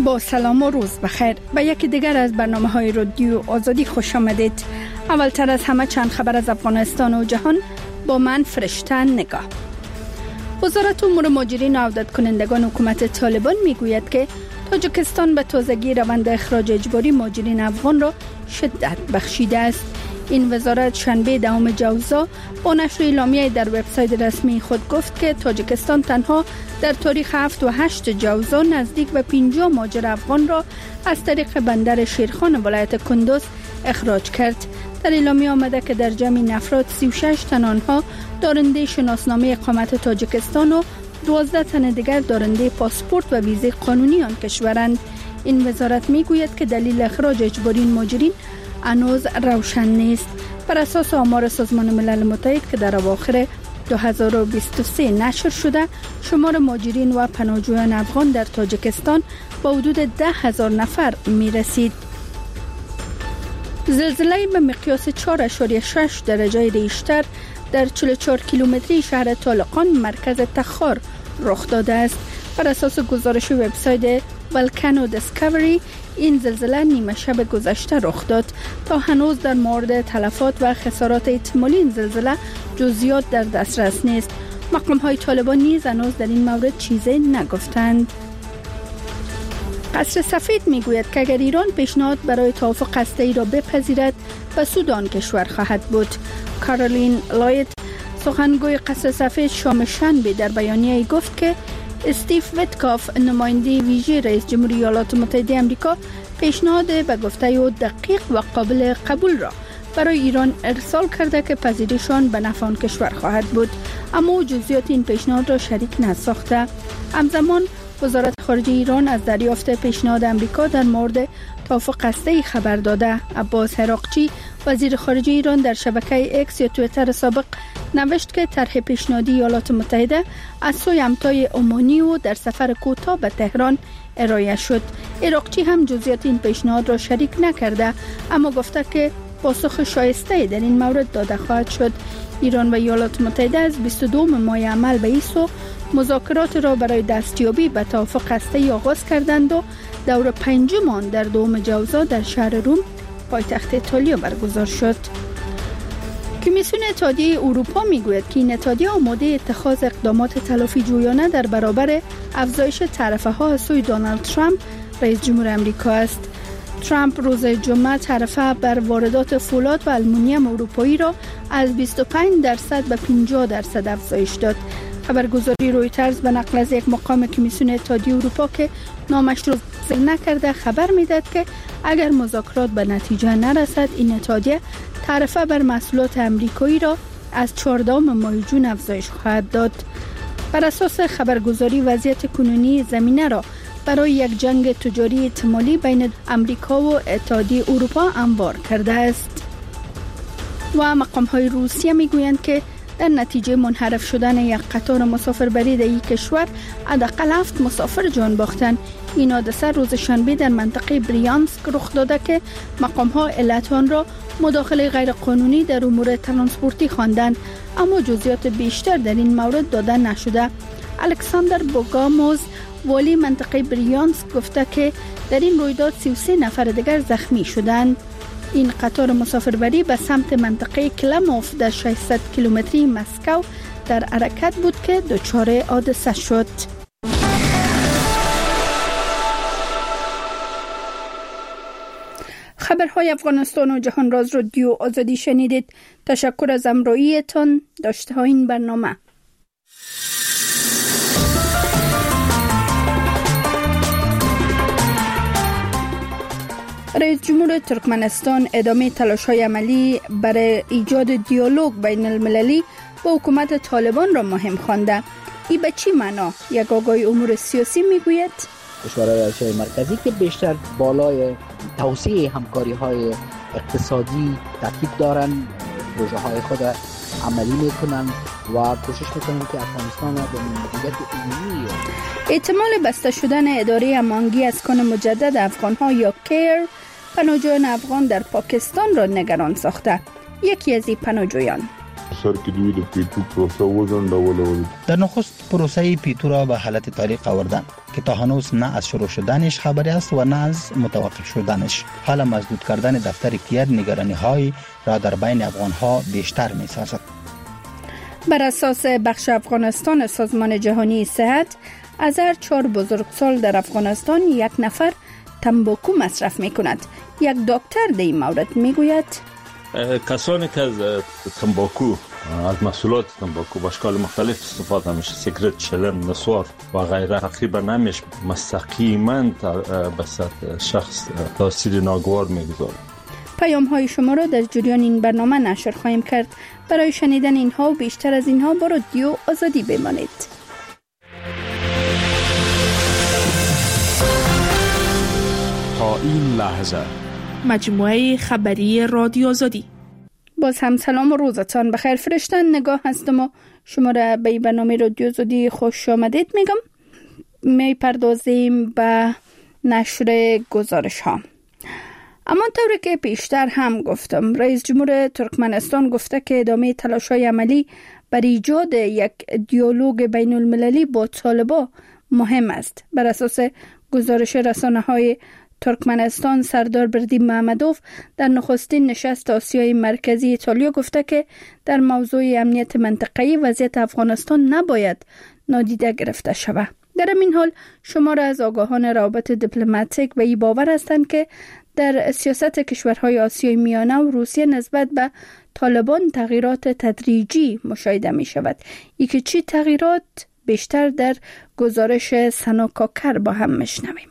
با سلام و روز بخیر. به یکی دیگر از برنامه‌های رادیو آزادی خوش آمدید. اولتر از همه چند خبر از افغانستان و جهان با من فرشته نگاه. وزارت امور مهاجرین و عودت کنندگان حکومت طالبان میگوید که تاجیکستان به تازگی روند اخراج اجباری مهاجرین افغان را شدت بخشیده است. این وزارت شنبه 10 جوزا با نشر اعلامیه در وبسایت رسمی خود گفت که تاجیکستان تنها در تاریخ 7 و 8 جوزا نزدیک به 50 مهاجر افغان را از طریق بندر شیرخان ولایت کندوز اخراج کرد. در اعلامیه آمده که در جمع این افراد 36 تن آنها دارنده شناسنامه اقامت تاجیکستان و 12 تن دیگر دارنده پاسپورت و ویزه قانونی آن کشورند. این وزارت میگوید که دلیل اخراج اجباری مهاجرین هنوز روشن نیست. بر اساس آمار سازمان ملل متحد که در اواخر 2023 نشر شده، شمار مهاجرین و پناهجویان افغان در تاجیکستان با حدود 10,000 نفر می رسید. زلزله به مقیاس 4.6 درجه ریشتر در 44 کیلومتری شهر طالقان مرکز تخار رخ داده است. بر اساس گزارش وبسایت ولکانو دیسکاوری، این زلزله نیمه شب گذشته رخ داد. تا هنوز در مورد تلفات و خسارات احتمالی این زلزله جزئیات در دسترس نیست. مقام‌های طالبان نیز هنوز در این مورد چیزی نگفتند. قصر سفید میگوید که اگر ایران پیشنهاد برای توافق هسته‌ای را بپذیرد، به سود آن کشور خواهد بود. کارولین لایت، سخنگوی قصر سفید، شام شنبه در بیانیه‌ای گفت که استیو ویتکاف، نماینده ویژه رئیس جمهوری ایالات متحده آمریکا، پیشنهاد به گفته او دقیق و قابل قبول را برای ایران ارسال کرده که پذیرش آن به نفع آن کشور خواهد بود، اما جزئیات این پیشنهاد را شریک نساخته. همزمان وزارت خارجه ایران از دریافت پیشنهاد آمریکا در مورد توافق هسته‌ای خبر داده. عباس عراقچی، وزیر خارجه ایران، در شبکه اکس یا توییتر سابق نوشت که طرح پیشنهادی ایالات متحده از سوی همتای عمانی و در سفر کوتاه به تهران ارائه شد. عراقچی هم جزئیات این پیشنهاد را شریک نکرده، اما گفته که پاسخ شایسته در این مورد داده خواهد شد. ایران و ایالات متحده از 22 ماه عمل به این سو مذاکرات را برای دستیابی به توافق هسته‌ای آغاز کردند و دور 5 آن در 2 جوزا در شهر روم، پایتخت ایتالیا برگزار شد. کمیسیون اتحادیه اروپا میگوید که این اتحادیه آماده اتخاذ اقدامات تلافی جویانه در برابر افزایش تعرفه ها از سوی دونالد ترامپ، رئیس جمهور آمریکا است. ترامپ روز جمعه تعرفه بر واردات فولاد و آلومینیوم اروپایی را از 25% به 50% افزایش داد. خبرگزاری رویترز به نقل از یک مقام کمیسیون اتحادیه اروپا که نامش را ذکر نکرده خبر میداد که اگر مذاکرات به نتیجه نرسد، این اتحادیه تعرفه بر محصولات آمریکایی را از 14 ماه جون افزایش خواهد داد. بر اساس خبرگزاری وضعیت کنونی زمینه را برای یک جنگ تجاری احتمالی بین آمریکا و اتحادیه اروپا هموار کرده است. و مقام‌های روسیه میگویند که در نتیجه منحرف شدن یک قطار مسافربری در این کشور حداقل 7 مسافر جان باختند. این حادثه روز شنبه در منطقه بریانسک رخ داده که مقام‌ها علت آن را مداخله غیرقانونی در امور ترانسپورتی خواندند، اما جزئیات بیشتر در این مورد داده نشده. الکساندر بوگاموز، والی منطقه بریانسک، گفته که در این رویداد 33 نفر دیگر زخمی شدند. این قطار مسافربری به سمت منطقه کلموف در 600 کیلومتری مسکو در حرکت بود که دچار حادثه شد. خبرهای افغانستان و جهان راز رادیو آزادی شنیدید. تشکر از همراهیتان. داشته های این برنامه. رئیس جمهور ترکمنستان ادامه تلاش‌های عملی برای ایجاد دیالوگ بین المللی با حکومت طالبان را مهم خوانده. این به چی معنا؟ یک آگاهی امور سیاسی میگوید کشورهای آسیای مرکزی که بیشتر بالای توسعه همکاری‌های اقتصادی تاکید دارن، پروژه‌های خود عملی میکنن و کوشش میکنن که افغانستان را به مدیریت عمومی احتمال بسته شدن اداره امانگی اسکان مجدد افغان‌ها یا کیر پناهجویان افغان در پاکستان را نگران ساخته. یکی از این پناهجویان: سر کې دوی د پیټو پروسه وزندول. در نخست پروسه پیټو را به حالت طریق آوردن که تا هنوز نه از شروع شدنش خبری است و نه از متوقف شدنش. حالا مسدود کردن دفتر کیت نگرانی‌های را در بین افغان‌ها بیشتر می‌سازد. بر اساس بخش افغانستان سازمان جهانی صحت، از هر 4 بزرگسال در افغانستان 1 نفر تنباکو مصرف می‌کند. یک دکتر در این مورد می‌گوید کسانی که از تنباکو، از محصولات تنباکو به اشکال مختلف استفاده میشه، سیگرت، چلم، نسوار و غیره، تقریبا نمیشه مستقیما به سطح شخص تاثیر ناگوار میگذاره. پیام‌های شما را در جریان این برنامه نشر خواهیم کرد. برای شنیدن اینها و بیشتر از اینها با رادیو آزادی بمانید. تا این لحظه مجموعه خبری رادیو آزادی. باز هم سلام و روزتان بخیر. فرشتن نگاه هستم و شما را به برنامه رادیو آزادی خوش آمدید میگم. می پردازیم به نشر گزارش ها. اما طوری که پیشتر هم گفتم، رئیس جمهور ترکمنستان گفته که ادامه تلاش‌های عملی بر ایجاد یک دیالوگ بین المللی با طالبان مهم است. بر اساس گزارش رسانه‌های ترکمنستان، سردار بردیم محمدوف در نخستین نشست آسیای مرکزی ایتالیا گفته که در موضوع امنیت منطقه‌ای وضعیت افغانستان نباید نادیده گرفته شود. در این حال شمار از آگاهان روابط دیپلماتیک به این باور هستند که در سیاست کشورهای آسیای میانه و روسیه نسبت به طالبان تغییرات تدریجی مشاهده می شود. یکی چی تغییرات؟ بیشتر در گزارش سنا کاکر با هم میشنویم.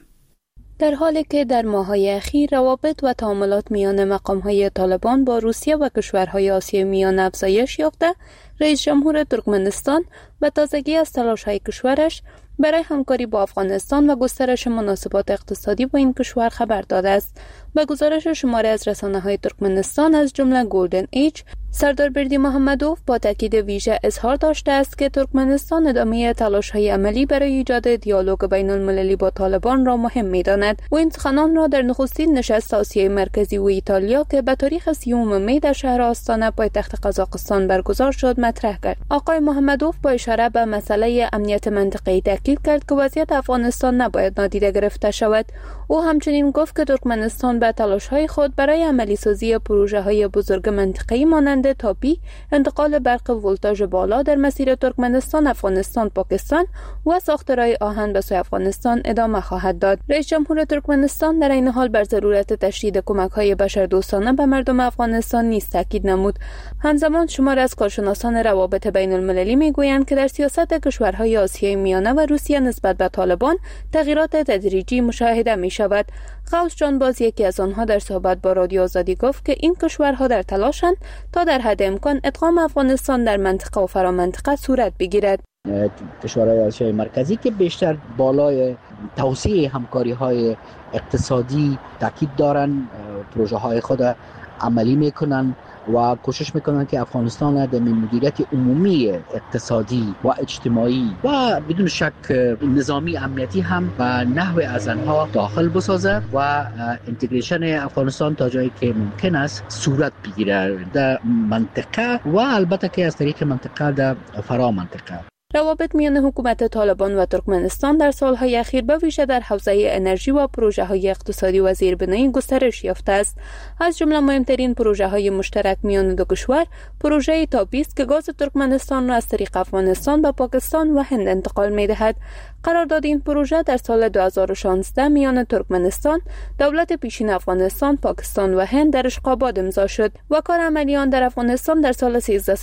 در حالی که در ماه‌های اخیر روابط و تعاملات میان مقام‌های طالبان با روسیه و کشورهای آسیای میانه افزایش یافته، رئیس جمهور ترکمنستان به تازگی از تلاش‌های کشورش برای همکاری با افغانستان و گسترش مناسبات اقتصادی با این کشور خبر داده است. به گزارش شماری از رسانه‌های ترکمنستان از جمله گلدن ایج، سردار بردی محمدوف با تاکید ویژه اظهار داشته است که ترکمنستان ادامه تلاش‌های عملی برای ایجاد دیالوگ بین المللی با طالبان را مهم می‌داند. و این سخنان را در نخستین نشست آسیای مرکزی و ایتالیا که به تاریخ 30 می در شهر آستانه پایتخت قزاقستان برگزار شد مطرح کرد. آقای محمدوف با اشاره به مسئله امنیت منطقه‌ای تاکید کرد که وضعیت افغانستان نباید نادیده گرفته شود. او همچنین گفت که ترکمنستان به تلاش‌های خود برای عملی سازی پروژه‌های بزرگ منطقه‌ای مانند تاپی، انتقال برق ولتاژ بالا در مسیر ترکمنستان، افغانستان، پاکستان و ساخت راه آهن به سوی افغانستان ادامه خواهد داد. رئیس جمهور ترکمنستان در این حال بر ضرورت تشدید کمک‌های بشردوستانه به مردم افغانستان نیز تاکید نمود. همزمان شمار از کارشناسان روابط بین المللی میگویند که در سیاست کشورهای آسیای میانه و روسیه نسبت به طالبان تغییرات تدریجی مشاهده می‌شود. غوث جان باز یکی از آنها در صحبت با رادیو آزادی گفت که این کشورها در تلاشند تا در حد امکان ادغام افغانستان در منطقه و فرامنطقه صورت بگیرد. کشورهای آسیای مرکزی که بیشتر بالای توسعه همکاری‌های اقتصادی تاکید دارن، پروژه‌های خود عملی میکنن و کوشش میکنن که افغانستان در مدیریت عمومی اقتصادی و اجتماعی و بدون شک نظامی امنیتی هم به نحو از آنها داخل بسازه و انتگریشن افغانستان تا جایی که ممکن است صورت بگیره در منطقه و البته که از طریق منطقه در فرامنطقه. روابط میان حکومت طالبان و ترکمنستان در سالهای اخیر به ویژه در حوزه انرژی و پروژه‌های اقتصادی و زیربنایی گسترش یافته است. از جمله مهمترین پروژه‌های مشترک میان دو کشور پروژه تاپی است که گاز ترکمنستان را از طریق افغانستان به پاکستان و هند انتقال می‌دهد. قرارداد این پروژه در سال 2016 میان ترکمنستان، دولت پیشین افغانستان، پاکستان و هند در اشقاباد امضا شد و کار عملی آن در افغانستان در سال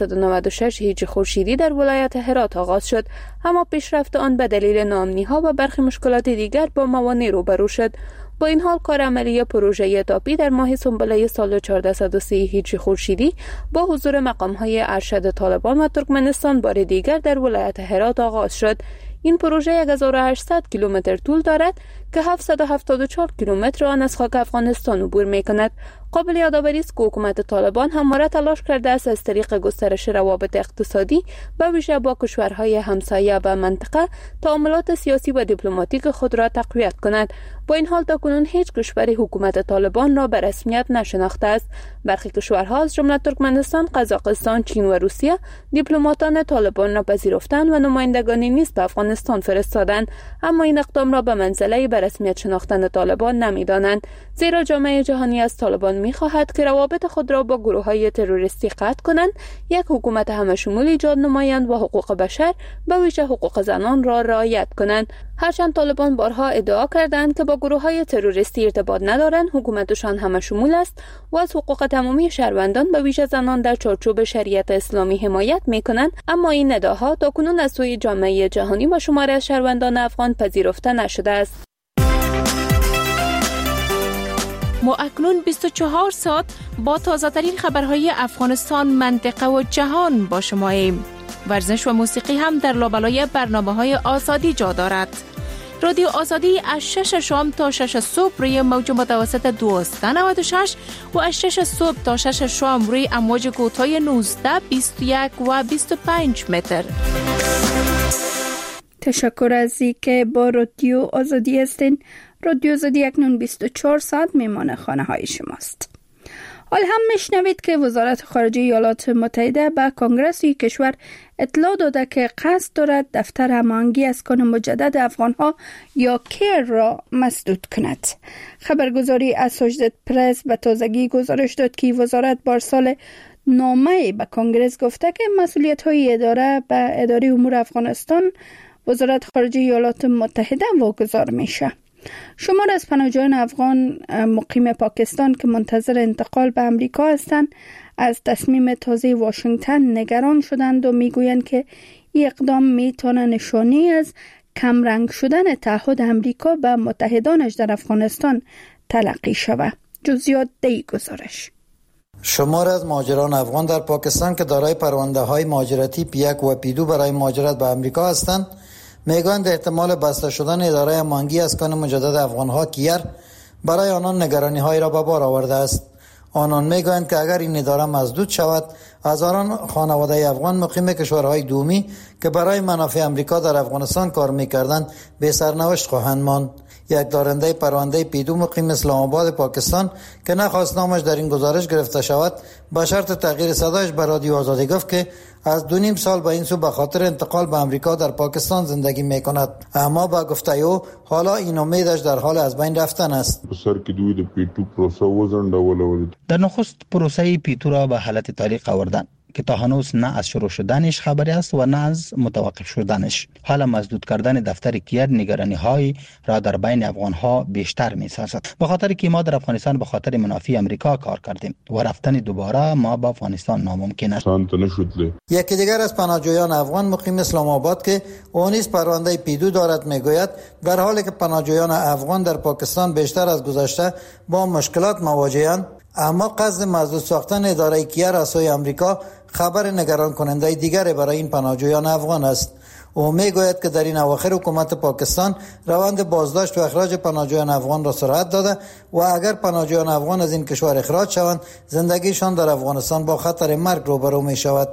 1396 هجری خورشیدی در ولایت هرات آغاز شد، اما پیشرفت آن به دلیل ناامنی‌ها و برخی مشکلات دیگر با موانع روبرو شد. با این حال کار عملی پروژه تاپی در ماه سنبله سال 1403 هجری خورشیدی با حضور مقام‌های ارشد طالبان و ترکمنستان بار دیگر در ولایت هرات آغاز شد. این پروژه 1800 کیلومتر طول دارد که 774 کیلومتر آن از خاک افغانستان عبور می‌کند. قابل یادآوری است که حکومت طالبان همواره تلاش کرده است از طریق گسترش روابط اقتصادی به ویژه با کشورهای همسایه و منطقه تعاملات سیاسی و دیپلماتیک خود را تقویت کند. با این حال تاکنون هیچ کشوری حکومت طالبان را به رسمیت نشناخته است. برخی کشورها از جمله ترکمنستان، قزاقستان، چین و روسیه دیپلماتان طالبان را پذیرفتند و نمایندگانی نیز به افغانستان فرستادند، اما این اقدام را به منزله به رسمیت شناختن طالبان نمی‌دانند، زیرا جامعه جهانی از طالبان می‌خواهد که روابط خود را با گروه‌های تروریستی قطع کنند، یک حکومت همه‌شمول ایجاد نمایند و حقوق بشر به ویژه حقوق زنان را رعایت کنند. هرچند طالبان بارها ادعا کردند که با گروه‌های تروریستی ارتباط ندارند، حکومتشان همه‌شمول است و از حقوق تمامی شهروندان به ویژه زنان در چارچوب شریعت اسلامی حمایت می‌کنند، اما این ادعاها تاکنون از سوی جامعه جهانی و شماری از شهروندان افغان پذیرفته نشده است. ما اکنون 24 ساعت با تازه‌ترین خبرهای افغانستان، منطقه و جهان با شماییم. ورزش و موسیقی هم در لابلای برنامه‌های آزادی جا دارد. رادیو آزادی از 6 شام تا 6 صبح روی موج متوسط 1296 و از 6 صبح تا 6 شام روی امواج کوتاه 19، 21 و 25 متر. تشکر از اینکه با رادیو آزادی هستین. رادیو آزادی اکنون 24 ساعت میمان خانه های شماست. حال هم میشنوید که وزارت خارجه ایالات متحده به کنگره کشور اطلاع داده که قصد دارد دفتر هماهنگی اسکان مجدد افغانها یا کیر را مسدود کند. خبرگزاری اسوشییتد پرس به تازگی گزارش داد که وزارت پارسال نامه به کنگره گفته که مسئولیت‌های اداره به اداره امور افغانستان وزارت خارجه ایالات متحده واگذار میشه. شمار از پناهجویان افغان مقیم پاکستان که منتظر انتقال به امریکا هستند از تصمیم تازه واشنگتن نگران شدند و میگویند که این اقدام میتونه نشانی از کمرنگ شدن تعهد امریکا به متحدانش در افغانستان تلقی شود. جزئیات دی گزارش. شمار از مهاجران افغان در پاکستان که دارای پرونده‌های مهاجرتی P1 و P2 برای مهاجرت به امریکا هستند میگویند احتمال بسته شدن اداره هماهنگی اسکان مجدد افغانها کیر برای آنان نگرانی‌هایی را به بار آورده است. آنان میگویند که اگر این اداره مسدود شود، هزاران خانواده افغان مقیم کشورهای دومی که برای منافع امریکا در افغانستان کار می‌کردند به سرنوشت خواهند ماند. یک دارنده پرونده P2 مقیم اسلام آباد پاکستان که نخواست نامش در این گزارش گرفته شود با شرط تغییر صدایش به رادیو آزادی گفت که از 2.5 سال به این سو به خاطر انتقال به امریکا در پاکستان زندگی میکند، اما با گفته او حالا این امیدش در حال از بین رفتن است. در نخست پروسه P2 را به حالت طریق آوردن که تا هنوز نه از شروع شدنش خبری است و نه از متوقف شدنش. حالا مسدود کردن دفتر کیر نگرانی‌های را در بین افغان‌ها بیشتر می‌سازد، به خاطر که ما در افغانستان به خاطر منافع امریکا کار کردیم و رفتن دوباره ما به افغانستان ناممکن است. یکی دیگر از پناهجویان افغان مقیم اسلام آباد که او نیز پرونده P2 دارد میگوید در حالی که پناهجویان افغان در پاکستان بیشتر از گذشته با مشکلات مواجه‌اند، اما قصد مسدود ساختن اداره کیر از سوی امریکا خبر نگران کننده دیگری برای این پناهجویان افغان است. او میگوید که در این اواخر حکومت پاکستان روند بازداشت و اخراج پناهجویان افغان را سرعت داده و اگر پناهجویان افغان از این کشور اخراج شوند، زندگیشان در افغانستان با خطر مرگ روبرو می شود.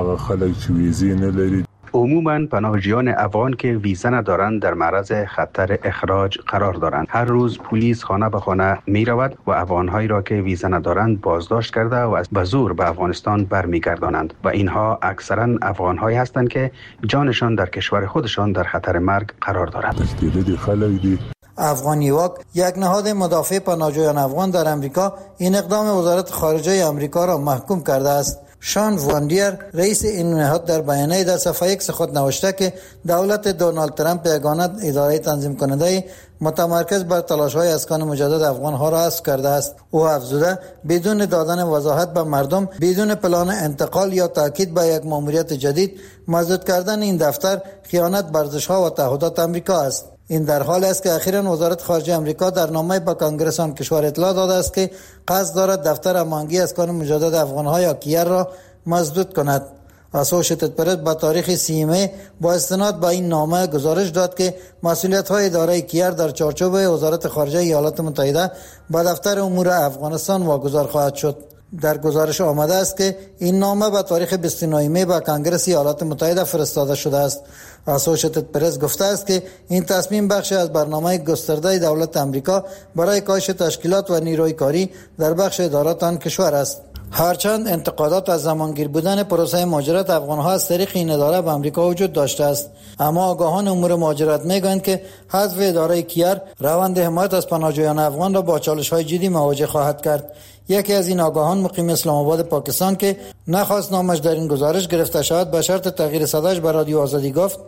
عموماً پناهجویان افغان که ویزا ندارند در معرض خطر اخراج قرار دارند. هر روز پلیس خانه به خانه می رود و افغانهایی را که ویزا ندارند بازداشت کرده و به زور به افغانستان برمیگردانند و اینها اکثراً افغانهایی هستند که جانشان در کشور خودشان در خطر مرگ قرار دارد. افغانیواک، یک نهاد مدافع پناهجویان افغان در امریکا، این اقدام وزارت خارجه امریکا را محکوم کرده است. شان واندیر، رئیس این نهاد، در بیانیه در صفحه X خود نوشته که دولت دونالد ترامپ یگانه اداره تنظیم کننده متمرکز بر تلاش‌های اسکان مجدد افغان‌ها را حذف کرده است. او افزوده بدون دادن وضاحت به مردم، بدون پلان انتقال یا تاکید به یک ماموریت جدید، مسدود کردن این دفتر خیانت بر ارزش‌ها و تعهدات آمریکا است. این در حالی است که اخیراً وزارت خارجه آمریکا در نامه به کنگره آن کشور اطلاع داده است که قصد دارد دفتر هماهنگی اسکان مجدد افغان‌ها یا کیر را مسدود کند. اسوشیتد پرس با تاریخ 30 می با استناد به این نامه گزارش داد که مسئولیت‌های اداره کیار در چارچوب وزارت خارجه ایالات متحده به دفتر امور افغانستان واگذار خواهد شد. در گزارش آمده است که این نامه به تاریخ 29 می به کنگره ایالات متحده فرستاده شده است. اسوشیتد پرس گفته است که این تصمیم بخشی از برنامه گسترده دولت آمریکا برای کاهش تشکیلات و نیروی کاری در بخش ادارات آن کشور است. هرچند انتقادات از زمانگیر بودن پروسه مهاجرت افغان‌ها از طریق این اداره به آمریکا وجود داشته است، اما آگاهان امور مهاجرت می‌گویند که حذف اداره کیار روند حمایت از پناهجویان افغان را با چالش‌های جدی مواجه خواهد کرد. یکی از این آگاهان مقیم اسلام آباد پاکستان که نخواست نامش در این گزارش گرفته شود به شرط تغییر صداش به رادیو آزادی گفت: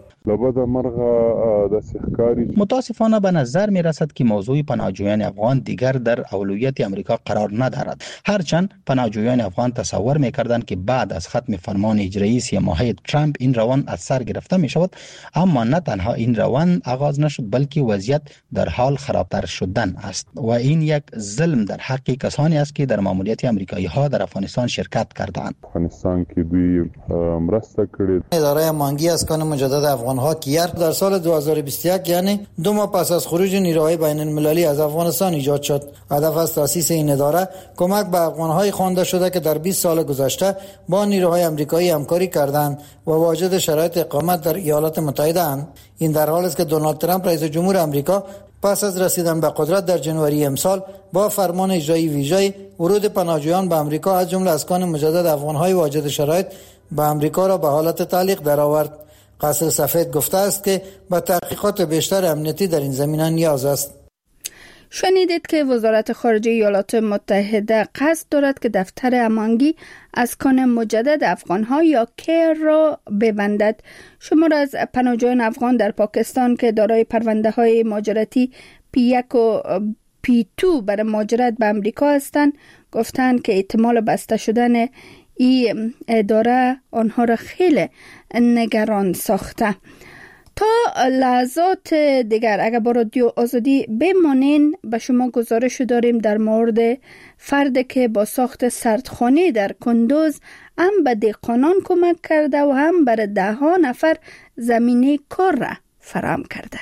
متاسفانه به نظر می رسد که موضوع پناهجویان افغان دیگر در اولویت امریکا قرار ندارد. هرچند پناهجویان افغان تصور می کردند که بعد از ختم فرمان اجرایی 3 ماهه ترامپ این روند از سر گرفته می شود، اما نه تنها این روند آغاز نشد بلکه وضعیت در حال خرابتر شدن است و این یک ظلم در حق کسانی است که در ماموریت امریکایی ها در افغانستان شرکت کردند. افغانستان کې دوی مرسته کړې. اداره مانگی اسکان مجدد افغان‌ها کیار در سال 2021 یعنی 2 ماه پس از خروج نیروهای بین المللی از افغانستان ایجاد شد. هدف از تأسیس این اداره کمک به افغان‌های خوانده شده که در 20 سال گذشته با نیروهای آمریکایی همکاری کردند و واجد شرایط اقامت در ایالات متحده اند. این در حالی است که دونالد ترامپ رئیس جمهور آمریکا پس از رسیدن به قدرت در جنوری امسال با فرمان اجرایی ویژه ورود پناهجویان به آمریکا از جمله اسکان مجدد افغان‌های واجد شرایط به آمریکا را به حالت تعلیق درآورد. قصر سفید گفته است که به تحقیقات بیشتر امنیتی در این زمینه نیاز است. شنیدید که وزارت خارجه ایالات متحده قصد دارد که دفتر امانگی اسکان مجدد افغان‌ها یا کیر را ببندد. شمار از پناهجویان افغان در پاکستان که دارای پرونده‌های مهاجرتی P1 و P2 برای مهاجرت به آمریکا هستند گفتند که احتمال بسته شدن این اداره آنها را خیلی نگران ساخته. تا لحظات دیگر اگر با رادیو آزادی بمانین به شما گزارش داریم در مورد فردی که با ساخت سردخانه در کندوز هم به دهقانان کمک کرده و هم برای 10 نفر زمینه کار را فراهم کرده.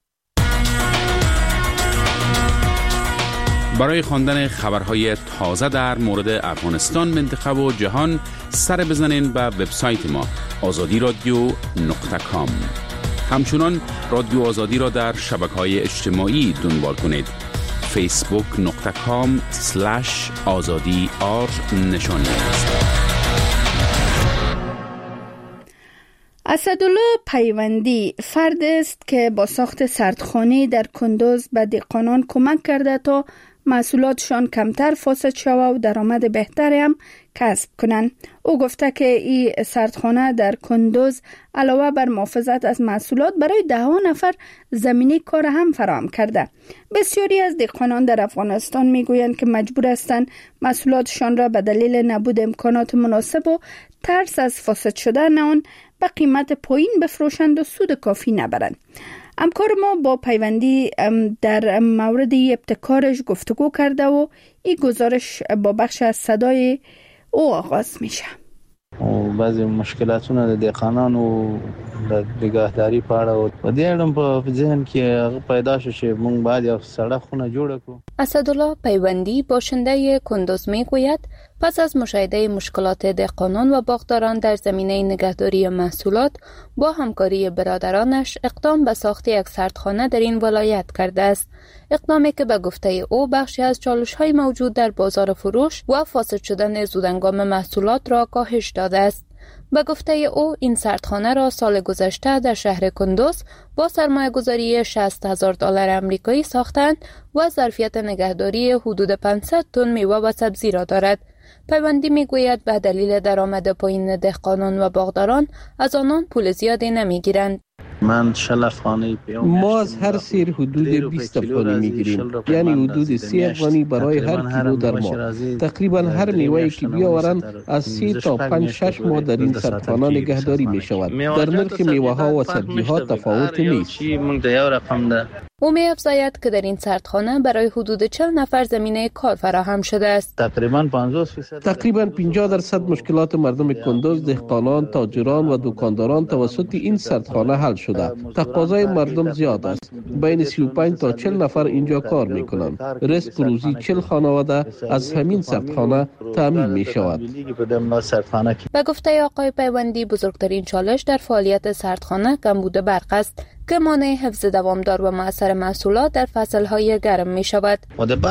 برای خواندن خبرهای تازه در مورد افغانستان، منطقه و جهان سر بزنین به وبسایت ما azadiradio.com. همچنان رادیو آزادی را در شبکه‌های اجتماعی دنبال کنید. facebook.com/azadi_r نشانی است. اسدالله پیوندی فرد است که با ساخت سردخانه در کندوز به دهقانان کمک کرده تا محصولاتشان کمتر فاسد شود و درآمد بهتری هم کسب کنند. او گفته که این سردخانه در کندوز علاوه بر محافظت از محصولات برای 10 نفر زمینه کار هم فراهم کرده. بسیاری از دهقانان در افغانستان میگویند که مجبور هستند محصولاتشان را به دلیل نبود امکانات مناسب و ترس از فاسد شدن آن به قیمت پایین بفروشند و سود کافی نبرند. همکار ما با پیوندی در مورد ابتکارش گفتگو کرده و این گزارش با بخش از صدای او آغاز میشه. بعضی مشکلاتونه د دهقانان و د نگهداری په اړه و دې اړه په ذهن کې پیدا شو چې موږ باید یو سړه خونه جوړ کړو. اسدالله پیوندی باشنده کندوز میگوید پس از مشاهده مشکلات دهقانان و باغداران در زمینه نگهداری محصولات با همکاری برادرانش اقدام به ساخت یک سردخانه در این ولایت کرده است. اقدامی که به گفته او بخشی از چالش‌های موجود در بازار فروش و فاسد شدن زودهنگام محصولات را کاهش داده است. به گفته او این سردخانه را سال گذشته در شهر کندوز با سرمایه‌گذاری $60,000 آمریکایی ساختند و ظرفیت نگهداری حدود 500 تن میوه و سبزی را دارد. پیوندی میگوید به دلیل درآمد پایین دهقانان و باغداران از آنان پول زیادی نمیگیرند. ما از هر سیر حدود 20 افغانی میگیریم، یعنی حدود 30 افغانی برای هر کیلو در ماه. تقریبا هر میوه‌ای که بیاورند از 3 تا 5-6 ماه در این سردخانه نگهداری می شود. در نرخ میوه ها و سبزی ها تفاوت نیست. او می‌افزاید که در این سردخانه برای حدود 40 نفر زمینه کار فراهم شده است. تقریباً 50% مشکلات مردم کندوز، دهقانان، تاجران و دکانداران توسط این سردخانه حل شده. تقاضای مردم زیاد است. بین 35 تا 40 نفر اینجا کار می‌کنند. رزق روزی 40 خانواده از همین سردخانه تامین می‌شود. به گفته آقای پیوندی، بزرگترین چالش در فعالیت سردخانه کمبود برق است که مانع حفظ دوامدار و مؤثر محصولات در فصل‌های گرم می‌شود.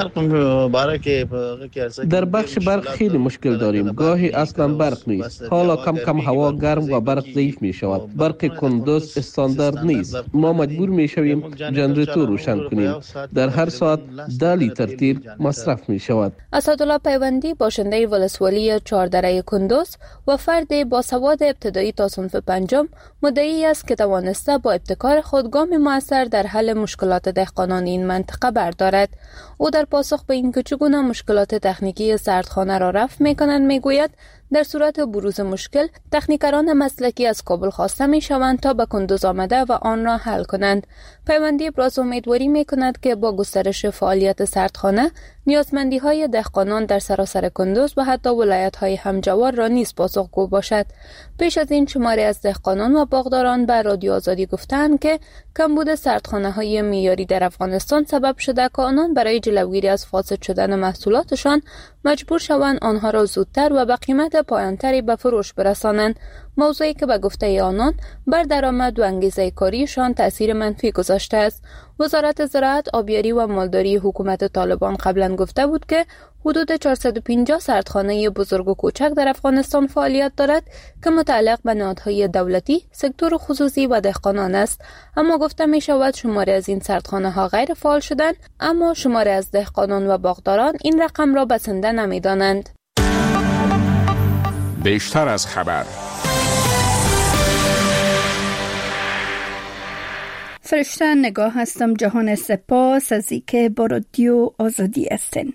در بخش برق خیلی مشکل داریم. گاهی اصلا برق نیست. حالا کم کم هوا گرم و برق ضعیف می‌شود. برق کندوز استاندارد نیست. ما مجبور می‌شویم جنراتور روشن کنیم. در هر ساعت 10 لیتر تیر مصرف می‌شود. اسدالله پیوندی باشنده ولسوالی چهاردره کندوز و فرد با سواد ابتدایی تا صنف پنجم مدعی است که توانسته با ابتکار خود گام مؤثر در حل مشکلات دهقانان این منطقه بردارد. او در پاسخ به اینکه چگونه مشکلات تکنیکی سردخانه را رفع می‌کنند میگوید در صورت بروز مشکل تکنیکران مسلکی از کابل خواسته می‌شوند تا به کندوز آمده و آن را حل کنند. پیوندی ابراز امیدواری می‌کند که با گسترش فعالیت سردخانه نیازمندی‌های دهقانان در سراسر کندوز و حتی ولایت‌های همجوار را نیز پاسخگو باشد. پیش از این شماری از دهقانان و باغداران به رادیو آزادی گفتند که کمبود سردخانه‌های معیاری در افغانستان سبب شده که آنان برای جلوگیری از فاسد شدن محصولاتشان مجبور شوند آنها را زودتر و به قیمت پایانتری به فروش برسانند، موضوعی که به گفته آنان بر درآمد و انگیزه کاریشان تأثیر منفی گذاشته است. وزارت زراعت، آبیاری و مالداری حکومت طالبان قبلا گفته بود که حدود 450 سردخانه بزرگ و کوچک در افغانستان فعالیت دارد که متعلق به نهادهای دولتی، سکتور خصوصی و دهقانان است. اما گفته می شود شماری از این سردخانه ها غیر فعال شدند، اما شماری از دهقانان و باغداران این رقم را بسنده نمی دانند. بیشتر از خبر. فرشته نگاه هستم. جهان سپاس از اینکه با رادیو آزادی هستین.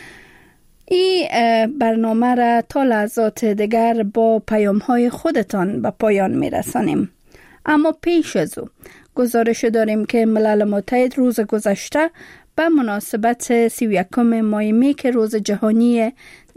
این برنامه را تا لحظات دیگر با پیام های خودتان به پایان می رسانیم. اما پیش از او گزارش داریم که ملل متحد روز گذشته به مناسبت 31 ماه می که روز جهانی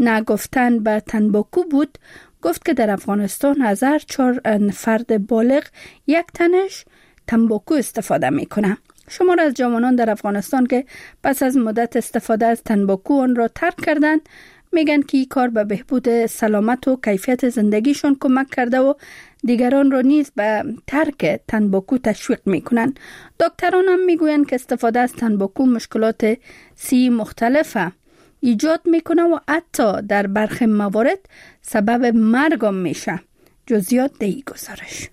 نگفتن به تنباکو بود، گفت که در افغانستان 1004 فرد بالغ یک تنش تنباکو استفاده میکنه. شمار از جوانان در افغانستان که پس از مدت استفاده از تنباکو آن را ترک کردند میگن که این کار به بهبود سلامت و کیفیت زندگیشون کمک کرده و دیگران را نیز به ترک تنباکو تشویق میکنن. دکتران هم میگوین که استفاده از تنباکو مشکلات صحی مختلفه ایجاد میکنه و حتی در برخی موارد سبب مرگ هم میشه. جزئیات در این گزارش.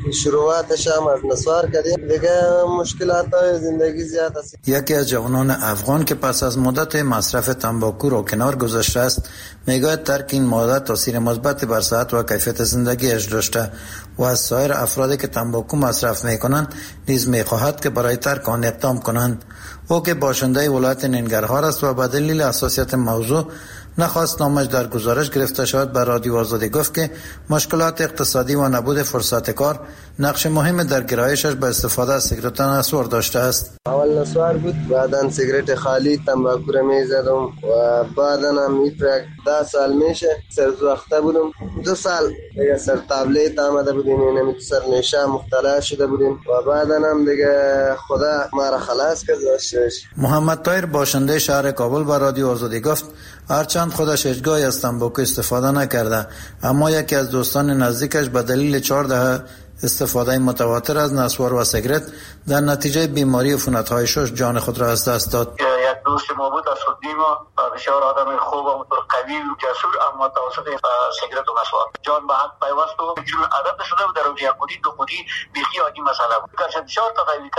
شروعاتش هم از نسوار کردیم، دیگه مشکلات های زندگی زیاد است. یکی از جوانان افغان که پس از مدت مصرف تنباکو را کنار گذاشته است میگوید ترک این ماده تاثیر مثبت بر صحت و کیفیت زندگیش داشته و از سایر افرادی که تنباکو مصرف میکنند نیز میخواهد که برای ترک آن اقدام کنند. او که باشنده ولایت ننگرهار است و به دلیل حساسیت موضوع نخواست نامش در گزارش گرفته شود، به رادیو آزادی گفت که مشکلات اقتصادی و نبود فرصت کار نقش مهم در گرایشش به استفاده از سیگارت نسوار داشته است. اول نسوار بود، بعداً سیگارت خالی تنباکو را میزدم و بعداً هم 10 سال میشه سرزوخته بودم. 2 سال دیگه سر تابلیت آمده بودیم، اینم سر نشه مختلف شده بودیم و بعداً هم دیگه خدا ما را خلاص کرد. محمد طاهر باشنده شهر کابل به رادیو آزادی گفت هرچند خودش هیچگاهی از تنباکو استفاده نکرده، اما یکی از دوستان نزدیکش به دلیل 4 دهه استفاده متواتر از نسوار و سیگارت در نتیجه بیماری عفونت‌های شش جان خود را از دست داد. یک دوست ما بود از خودیما بسیار آدم خوب و قوی و جسور، اما توسط سیگارت و نسوار جان به حق پیوست و چون عادت شده بود در اون یک خودی دو خودی بیخی عادی مسئله بود. که بسیار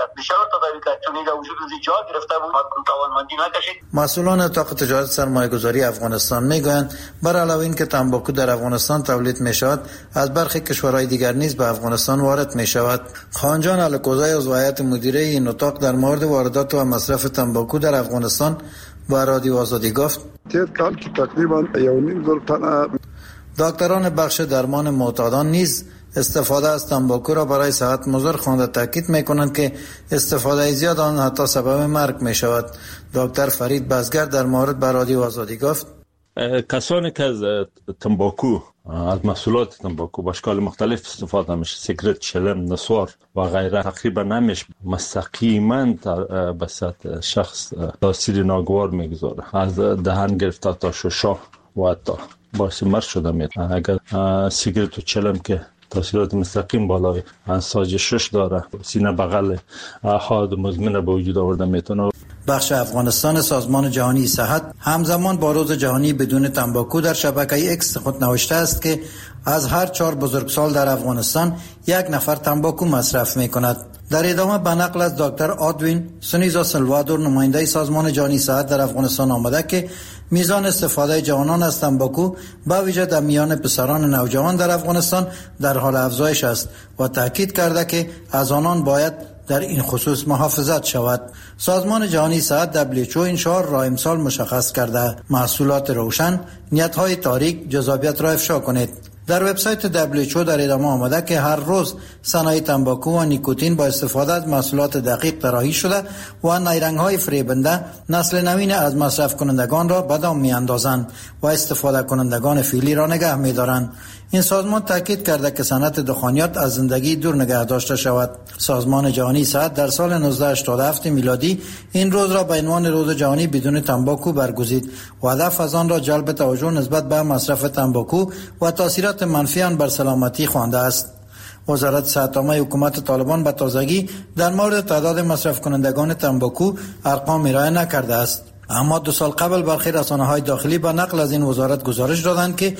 تداوی کرد چون این وجود از جا گرفته بود و توانمندی نکشید. مسئولان اتاق تجارت سرمایه‌گذاری افغانستان میگویند بر علاوه این که تنباکو در افغانستان تولید میشود، از برخی کشورهای دیگر نیز به افغانستان وارد میشود. خانجان الکوزای از هیئت مدیره این اتاق در مورد واردات و مصرف تنباکو در افغانستان با رادیو آزادی گفت تقریبا 1.5 تن. دکتران بخش درمان معتادان نیز استفاده از تنباکو را برای صحت مضر خوانده تاکید میکنند که استفاده زیاد آن حتی سبب مرگ می شود. دکتر فرید بزگر در مورد به رادیو آزادی گفت کسانی که از تنباکو از محصولات تنباکو با اشکال مختلف استفاده میشه، سیگرت، چلم، نسوار و غیره، تقریبا نمیشه مستقیما به سطح شخص تاثیر ناگوار میگذاره. از دهن گرفته تا ششا و حتی باعث مرگ شده میتونه. اگر سیگرت و چلم که تاثیرات مستقیم بالای انساج شش داره، سینه بغل احاد مزمن به وجود آورده میتونه. بخش افغانستان سازمان جهانی صحت همزمان با روز جهانی بدون تنباکو در شبکه اکس خود نوشته است که از هر 4 بزرگسال در افغانستان 1 نفر تنباکو مصرف می کند. در ادامه به نقل از دکتر آدوین سونیزا سلوادور نماینده سازمان جهانی صحت در افغانستان آمده که میزان استفاده جوانان از تنباکو به ویژه در میان پسران نوجوان در افغانستان در حال افزایش است و تاکید کرده که از آنان باید در این خصوص محافظت شود. سازمان جهانی صحت WHO این شعار را امسال مشخص کرده: محصولات روشن، نیت‌های تاریک، جذابیت را افشا کنید. در وبسایت WHO در ادامه آمده که هر روز صنایع تنباکو و نیکوتین با استفاده از محصولات دقیق طراحی شده و نیرنگ‌های فریبنده نسل نوین از مصرف کنندگان را به دام می‌اندازند و استفاده کنندگان فعلی را نگه می‌دارند. این سازمان تاکید کرده که صنعت دخانیات از زندگی دور نگه داشته شود. سازمان جهانی صحت در سال 1987 میلادی این روز را به عنوان روز جهانی بدون تنباکو برگزید و هدف از آن را جلب توجه نسبت به مصرف تنباکو و تاثیرات منفی آن بر سلامتی خوانده است. وزارت صحت عامه حکومت طالبان به تازگی در مورد تعداد مصرف کنندگان تنباکو ارقام ارائه نکرده است. اما 2 سال قبل برخی رسانه‌های داخلی به نقل از این وزارت گزارش دادند که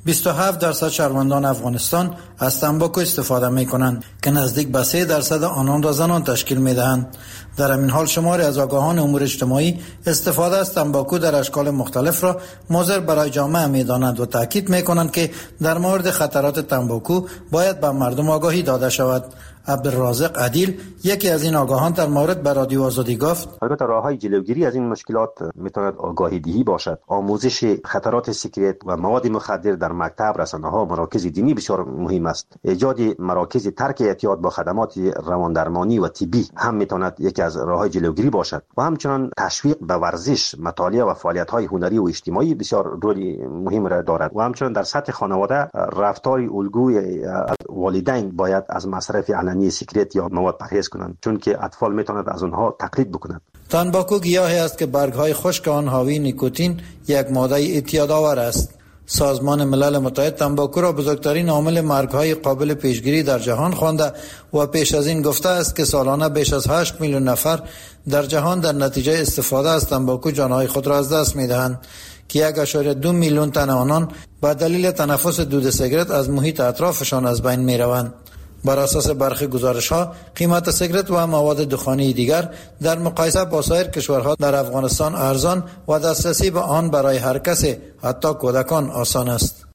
27% شهروندان افغانستان از تنباکو استفاده می‌کنند که نزدیک به 3% آنان را زنان تشکیل می‌دهند. در همین حال شماری از آگاهان امور اجتماعی استفاده از تنباکو در اشکال مختلف را مضر برای جامعه می‌دانند و تاکید می‌کنند که در مورد خطرات تنباکو باید به مردم آگاهی داده شود. عبدالرازق عدیل یکی از این آگاهان در مورد به رادیو آزادی گفت: البته راه‌های جلوگیری از این مشکلات میتواند آگاهی دهی باشد، آموزش خطرات سیگرت و مواد مخدر در مکتب، رسانه‌ها، مراکز دینی بسیار مهم است. ایجاد مراکز ترک اعتیاد با خدمات رواندرمانی و طبی هم میتواند یکی از راه‌های جلوگیری باشد و همچنین تشویق به ورزش، مطالعه و فعالیت‌های هنری و اجتماعی بسیار رول مهم را دارد و همچنین در سطح خانواده رفتار الگوی والدین باید از مصرف علنی سیگرت یا مواد پرهیز کنند، چون که اطفال میتونند از آنها تقلید بکنند. تنباکو گیاهی است که برگ‌های خشک آن حاوی نیکوتین، یک ماده اعتیادآور است. سازمان ملل متحد تنباکو را بزرگترین عامل مرگ‌های قابل پیشگیری در جهان خوانده و پیش از این گفته است که سالانه بیش از 8 میلیون نفر در جهان در نتیجه استفاده از تنباکو جانهای خود را از دست می‌دهند که 1.2 میلیون تن آنان به دلیل تنفس دود سیگرت از محیط اطرافشان از بین می‌روند. بر اساس برخی گزارش‌ها قیمت سیگرت و مواد دخانی دیگر در مقایسه با سایر کشورها در افغانستان ارزان و دسترسی به آن برای هر کسی حتی کودکان آسان است.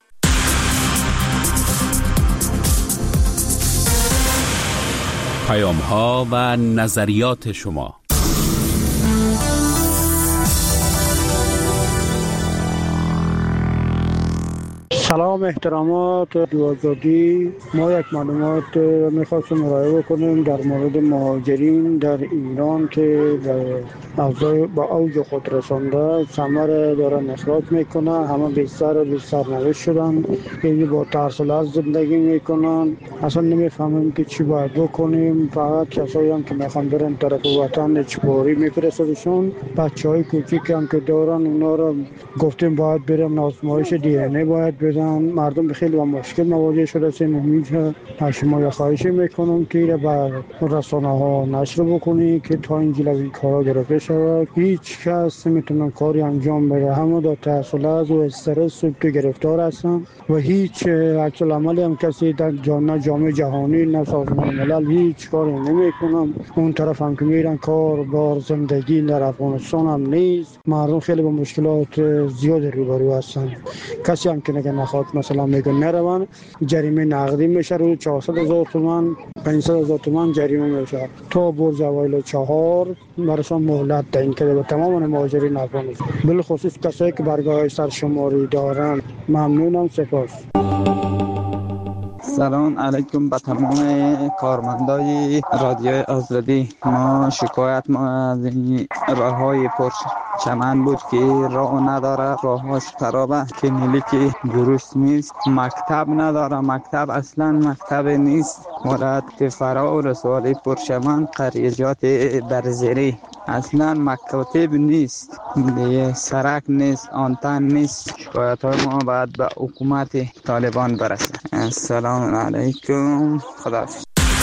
پیام‌ها و نظریات شما. سلام، احترامات آزادی. ما یک معلومات میخواستم ارائه بکنیم در مورد مهاجرین در ایران که به اوج خود رسانده، ثمر دارن اخراج میکنن، همه بیشتر سرنوشت شدن، یعنی با ترسل زندگی میکنن. اصلا نمیفهمیم که چی باید بکنیم. فقط کسایی هم که میخوان برن طرف وطن اجباری میفرستشون. بچهای کوچیک هم که دارن اونا رو گفتیم باید برن آزمایش DNA باید بدن. مردم خیلی با مشکل مواجه شده. سه شما خواهشی میکنم که بر رسانه ها نشر بکنی که تا این جلوی این کارا گرفته شود. هیچ کس نمیتونه کاری انجام بده، همه در تحصیلات و استرس و گرفتار هستن و هیچ عکس العملی هم کسی در جامعه جهانی نه سازمان ملل هیچ کاری نمیکنن. اون طرف هم که میرن کار بار زندگی در افغانستان هم نیست. مردم خیلی با مشکلات زیاد روبرو هستن. کسی هم که نخواد مثلا میگه نروان، جریمه نقدی میشه روی 400,000 تومان 500,000 تومان جریمه میشه تا برج اوایل 4 براشون مهلت تعیین کرده به تمام مهاجرین افغانستان، بالخصوص کسایی که برگاه سرشماری دارن. ممنونم، سپاس. سلام علیکم به تمام کارمندای رادیو آزادی. ما از این راههای پرچمن بود که راه نداره، راهاش خرابه، که ملی که درست نیست، مکتب نداره، مکتب اصلا مکتب نیست، ولایت فرا و رسوالی پرچمن، قریجات برزری اصلا مکاتب نیست، سرک نیست، آنتن نیست. شکایت های ما باید به حکومت طالبان برسه. السلام علیکم، خداحافظ.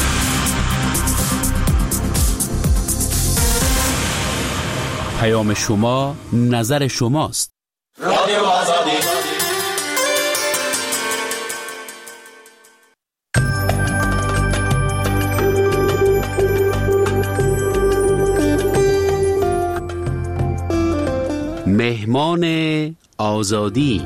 پیام شما نظر شماست. رادیو آزادی. مهمان آزادی.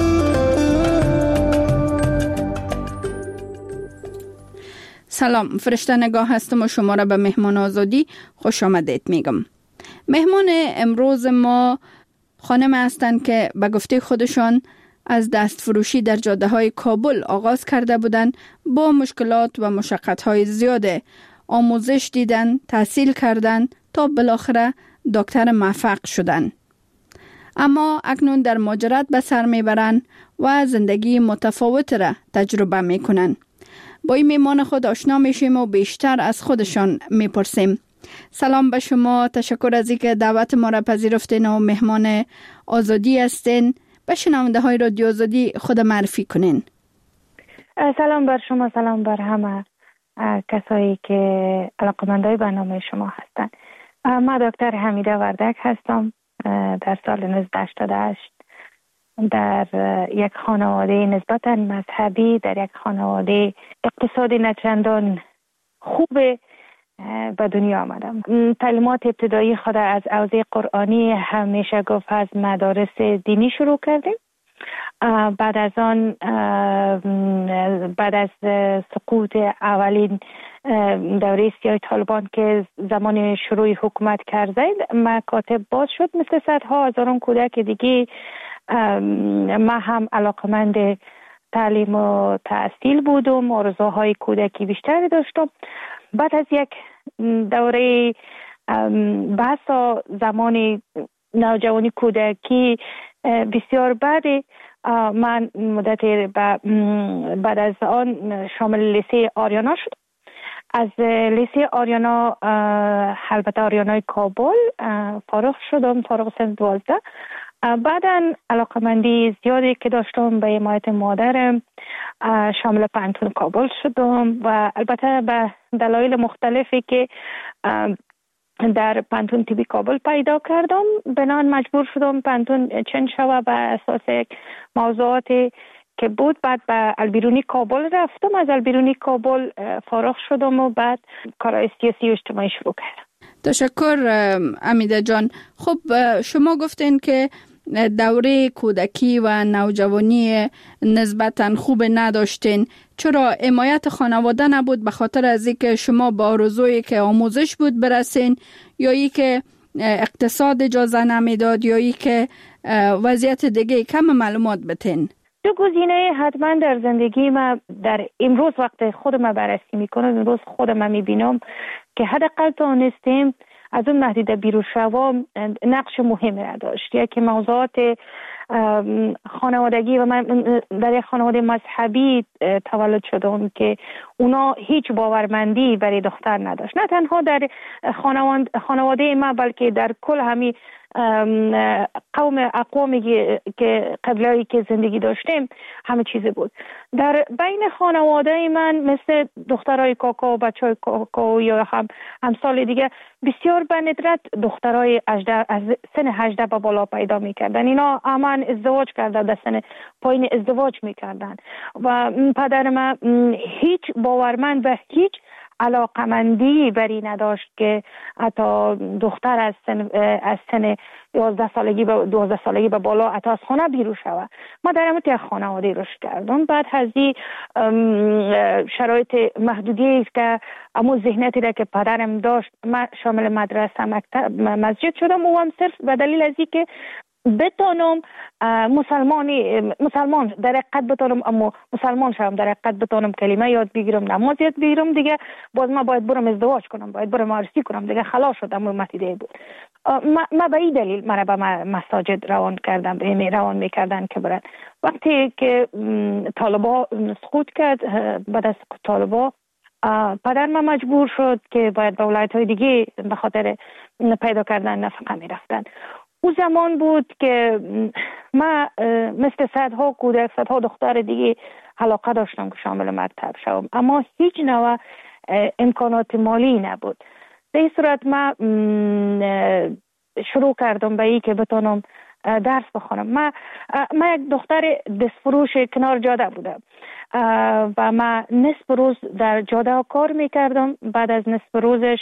سلام، فرشته نگاه هستم و شما را به مهمان آزادی خوش آمدید میگم. مهمان امروز ما خانم هستند که به گفته خودشان از دست فروشی در جاده های کابل آغاز کرده بودند، با مشکلات و مشقت های زیاده آموزش دیدن، تحصیل کردن تا بالاخره دکتر موفق شدن. اما اکنون در مهاجرت به سر میبرند و زندگی متفاوت را تجربه میکنن. با این مهمان خود آشنا میشیم و بیشتر از خودشان میپرسیم. سلام به شما، تشکر از اینکه دعوت ما را پذیرفتین و مهمان آزادی هستین. به شنونده های رادیو آزادی خود معرفی کنین. سلام بر شما، سلام بر همه کسایی که علاقه‌مندای برنامه شما هستند. من دکتر حمیده وردک هستم. در سال 1988 در یک خانواده نسبتاً مذهبی، در یک خانواده اقتصادی نچندان خوب به دنیا آمدم. تعلیمات ابتدایی خود از حوزه قرآنی همیشه گفت از مدارس دینی شروع کردیم. بعد از آن بعد از سقوط اولین دوره سیاه طالبان که زمان شروع حکومت کرده، مکاتب باز شد مثل صدها هزاران کودک دیگه. ما هم علاقمند تعلیم و تحصیل بودم، آرزوهای کودکی بیشتری داشتم. بعد از یک دوره بحث زمان نوجوانی کودکی بسیار بعد، من مدت بعد از آن شامل لیسه آریانا شد. از لیسه آریانا، البته آریانای کابل، فارغ شدم، فارغ سن 12. بعداً علاقمندی زیادی که داشتم به حمایت مادرم، شامل پانتون کابل شدم و البته به دلایل مختلفی که در پانتون تیبی کابل پیدا کردم، بنان مجبور شدم پانتون چنج شوه به اساس موضوعاتی که بود. بعد به البیرونی کابل رفتم، از البیرونی کابل فارغ شدم و بعد کارهای سیاسی و اجتماعی شروع کردم. تشکر امیده جان. خب شما گفتین که دوره کودکی و نوجوانی نسبتاً خوب نداشتین. چرا حمایت خانواده نبود؟ به خاطر از اینکه شما با آرزویی که آموزش بود برسین، یا ای که اقتصاد اجازه نمیداد، یا ای که وضعیت دیگه؟ کم معلومات بتین. دو گزینه حتما در زندگی ما در امروز وقت خودم بررسی میکنم، امروز خودم میبینم که حداقل تونستیم از اون محدوده بیرون شوم نقش مهمی را داشت. یکی موضوعات خانوادگی، و من در یک خانواده مذهبی تولد شدم که اونا هیچ باورمندی برای دختر نداشت، نه تنها در خانواده ما بلکه در کل همین اقوامی که قبلایی که زندگی داشتیم همه چیزی بود. در بین خانواده من مثل دخترای کاکا و بچهای کاکا یا همسال دیگه بسیار به ندرت دخترای از سن 18 به بالا پیدا میکردن. اینا همان ازدواج کرده، در سن پایین ازدواج میکردن و پدر من هیچ باورمند و هیچ علاقمندی بری نداشت که حتی دختر از سن 11 سالگی به 12 سالگی به بالا حتی از خانه بیرون شوه. ما در همون یک خانواده رشد کردم. بعد از این شرایط محدودی که امو ذهنیتی را که پدرم داشت، من شامل مدرسه، مکتب، مسجد شدم و هم صرف به دلیل از اینکه بتانم مسلمان در حقیقت بتانم، اما مسلمان شدم در حقیقت بتانم کلمه یاد بگیرم، نماز یاد بگیرم، دیگه باز ما باید برم ازدواج کنم، باید برم عروسی کنم، دیگه خلاص شدم. متیده بود. ما به این دلیل مرا به مساجد روان کردم، یعنی روان میکردن که برن. وقتی که طالبا سقوط کرد، بعد از طالبا پدر ما مجبور شد که باید به ولایت‌های دیگه به خاطر پیدا کردن نفقه میرفتن. او زمان بود که ما مثل صدها کودک، صدها دختر دیگه علاقه داشتم که شامل مکتب شوم، اما هیچ نوع امکانات مالی نبود. به این صورت ما شروع کردم به این که بتونم درس بخونم. ما یک دختر دستفروش کنار جاده بودم و ما نصف روز در جاده کار میکردم، بعد از نصف روزش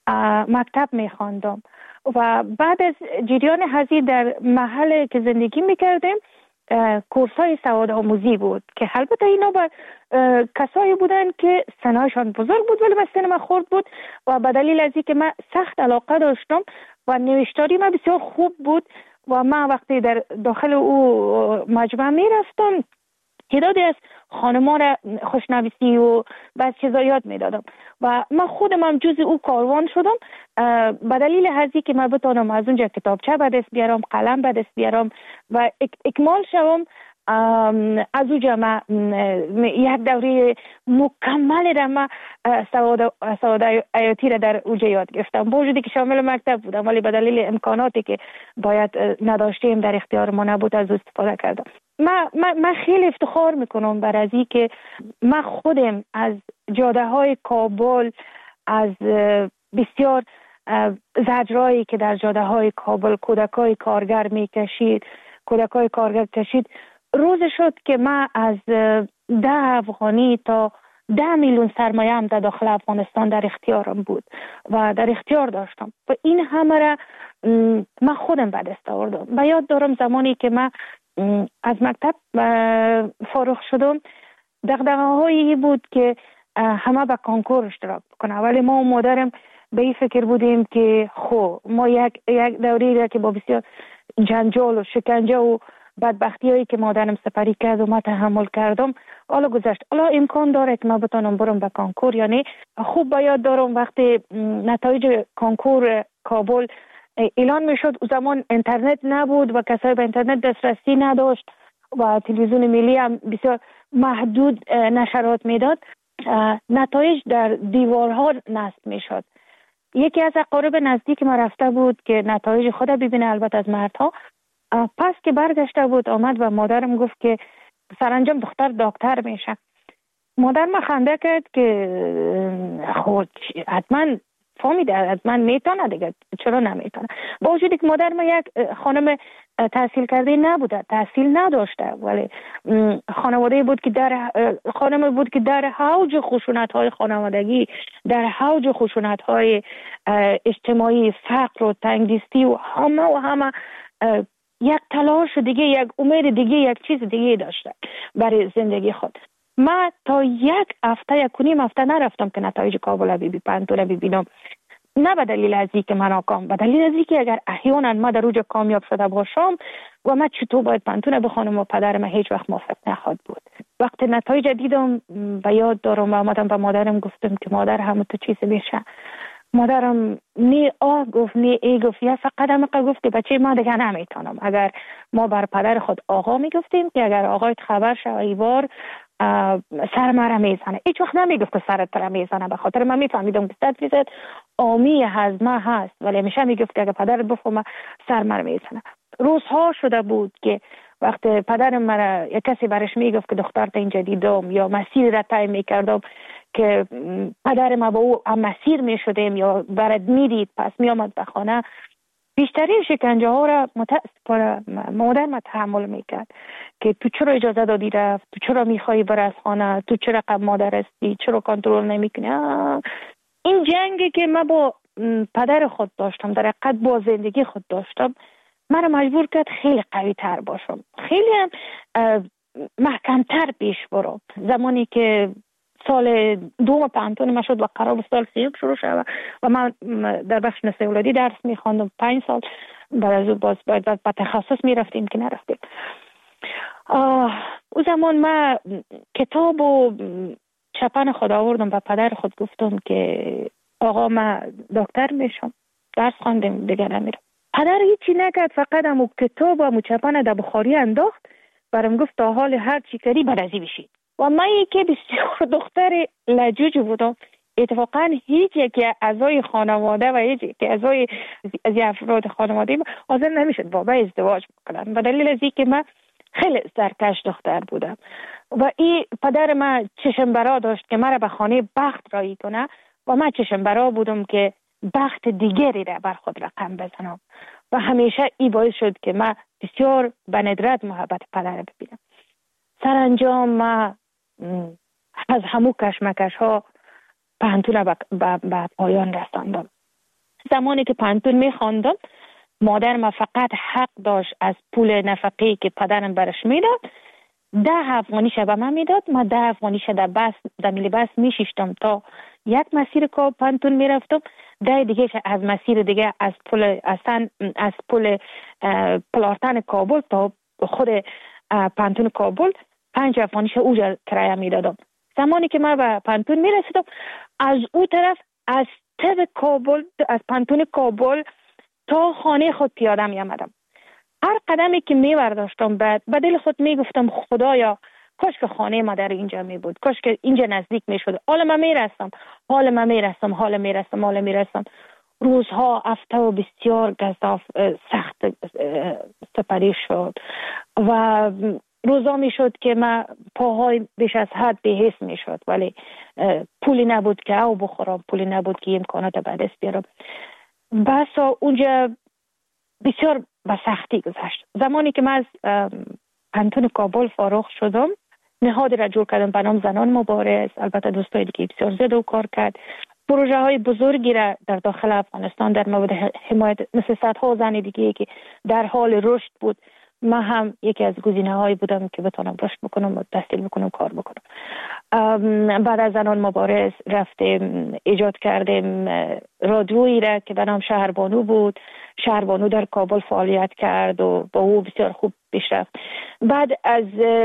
مکتب میخواندم و بعد از جریان هزی در محل که زندگی میکردیم کورس های سواد آموزی بود که البته اینا با کسایی بودن که سنایشان بزرگ بود ولی به سن من خورد بود و به دلیل از اینکه من سخت علاقه داشتم و نوشتاری من بسیار خوب بود و من وقتی در داخل او مجمع می رفتم تعدادی از خانم‌ها را خوشنویسی و بعض چیزا یاد میدادم و من خودم هم جز او کاروان شدم به دلیل هزی که من بتونم از اونجا کتابچه به دست بیارم، قلم به دست بیارم و اکمال شوم. از اونجا من یک دوره مکمل را من سواد حیاتی را در اونجا یاد گرفتم، با وجودی که شامل مکتب بودم ولی به دلیل امکاناتی که باید نداشتیم در اختیار ما نبود از استفاده کردم. من خیلی افتخار میکنم بر از این که من خودم از جاده های کابل، از بسیار زجرایی که در جاده های کابل کودکای کارگر میکشید، کودکای کارگر کشید، روز شد که من از 10 افغانی تا 10 میلیون سرمایه هم در داخل افغانستان در اختیارم بود و در اختیار داشتم و این همه را من خودم به دست آوردم. و یاد دارم زمانی که من از مکتب فارغ شدم دغدغه‌هایی بود که همه به کنکور اشتراک بکنه، ولی ما و مادرم به این فکر بودیم که ما یک دوری را که با بسیار جنجال و شکنجه و بدبختی هایی که مادرم سپری کرد و ما تحمل کردم حالا گذشت، حالا امکان داره که ما بتونم برم به کنکور. یعنی خوب به یاد دارم وقتی نتایج کنکور کابل اعلان میشد، او زمان اینترنت نبود و کسایی به اینترنت دسترسی نداشت و تلویزیون ملی هم بسیار محدود نشرات میداد، نتایج در دیوارها نصب میشد. یکی از اقارب نزدیک ما رفته بود که نتایج خود ببینه، البته از مردها. پس که برگشته بود آمد و مادرم گفت که سرانجام دختر دکتر میشه. مادر ما خنده کرد که خود حتما فهمیده، حتما میتونه دیگه، چرا نمیتونه؟ با وجودی که مادر ما یک خانم تحصیل کرده نبوده، تحصیل نداشته، ولی خانواده بود که خانم بود که در حوج خشونت های خانوادگی، در حوج خشونت های اجتماعی، فقر و تنگدستی و همه یک تلاش دیگه، یک امید دیگه، یک چیز دیگه داشته برای زندگی خود. من تا یک هفته، 1.5 هفته نرفتم که نتایج کابل پنتون ببینم، نه به دلیل از اینکه من ناکام، به دلیل از اینکه اگر احیانا ما در اوج کامیاب شده باشم و من چطور باید پنتون بخونم و پدرم هیچ وقت موافق نخواهد بود. وقتی نتایج دیدم به یاد دارم و آمدم به مادرم گفتم که مادر همه تو چیز میشه. مادرم نی گفت نی ای گفت، یا فقط هم گفت که بچه ما دیگه نمیتونم. اگر ما بر پدر خود آقا میگفتیم که اگر آقایت خبر شه ایوار سر مرا میزنه، هیچ وقت نمیگفت که سرت را میزنه، به خاطر من میفهمیدم که 100% آمی هضمه هست، ولی همیشه میگفت که اگر پدرت بفهمه سر مرا میزنه. روزها شده بود که وقت پدرم مرا یک کسی برش میگفت که دخترت اینجا دیدم یا مسیر را طی میکردم که پدر ما با او هم مسیر میشدیم یا برد میدید، پس میامد به خانه، بیشترین شکنجه ها را متاسفانه مادر ما تحمل میکرد که تو چرا اجازه دادی رفت، تو چرا میخوایی بر از خانه، تو چرا قبل مادر هستی، چرا کنترل نمیکنی. این جنگی که من با پدر خود داشتم، در حقیقت با زندگی خود داشتم، من مجبور کرد خیلی قوی تر باشم، خیلی هم محکمتر پیش برم. زمانی که سال دوم پانتون ما شد و قرار بود سال سیوم شروع شد و من در بخش نسل اولادی درس می‌خواندم 5 سال. بعد از اون باز باید به تخصص میرفتیم که نرفتیم. اون زمان من کتاب و چپن خود آوردم و پدر خود گفتم که آقا من دکتر میشم، درس خواندم دیگه نمیرم. پدر هیچی نکرد، فقط همون کتاب و همون چپن در بخاری انداخت، برام گفت تا حال هر چی کردی برازی بشی. و من که بسیار دختر لجوج بودم، اتفاقا هیچ یک اعضای خانواده و هیچ یک اعضای از افراد خانواده حاضر نمیشد با ازدواج بکنن، به دلیل از اینکه من خیلی سرکش دختر بودم و این پدر من چشم برا داشت که مرا به خانه بخت رایی کنه و من چشم برا بودم که بخت دیگری را بر خود رقم بزنم و همیشه این باعث شد که من بسیار به ندرت محبت پدر ببینم. سرانجام من از همو کشمکش ها پانتون به پایان رساندم. زمانی که پانتون میخواندم مادر ما فقط حق داشت از پول نفقه‌ای که پدرم برش میداد 10 افغانی به من میداد. من 10 افغانی در میلی بس میشیشتم تا یک مسیر که پانتون میرفتم، 10 دیگه از مسیر دیگه از پل پلارتن کابل تا خود پانتون کابل 5 افغانی اوجا کرایه میدادم. زمانی که من به پانتون میرسیدم از او طرف از کابل، از پانتون کابل تا خانه خود پیاده می آمدم. هر قدمی که می برداشتم به دل خود می گفتم خدایا کاش که خانه مادر اینجا می بود، کاش که اینجا نزدیک می شد. حالا من می رسم. روزها هفته و بسیار گزاف سخت سپری شد و روزا می شد که من پاهای بیش از حد بی‌حس می شد، ولی پولی نبود که او بخورم، پولی نبود که امکانات به دست بیارم. بس اونجا بسیار به سختی گذشت. زمانی که من از پانتون کابل فارغ شدم نهادی را جور کردم به نام زنان مبارز. البته دوستای دیگه بسیار زیاد و کار کرد. پروژه های بزرگی را در داخل افغانستان در مورد حمایت مثل صدها زن دیگه که در حال رشد بود، من هم یکی از گزینه‌هایی بودم که بتونم رشد بکنم و تحصیل بکنم، کار بکنم. بعد از زنان مبارز رفتیم ایجاد کردیم رادیویی را که به نام شهربانو بود. شهربانو در کابل فعالیت کرد و با او بسیار خوب پیش رفت. بعد از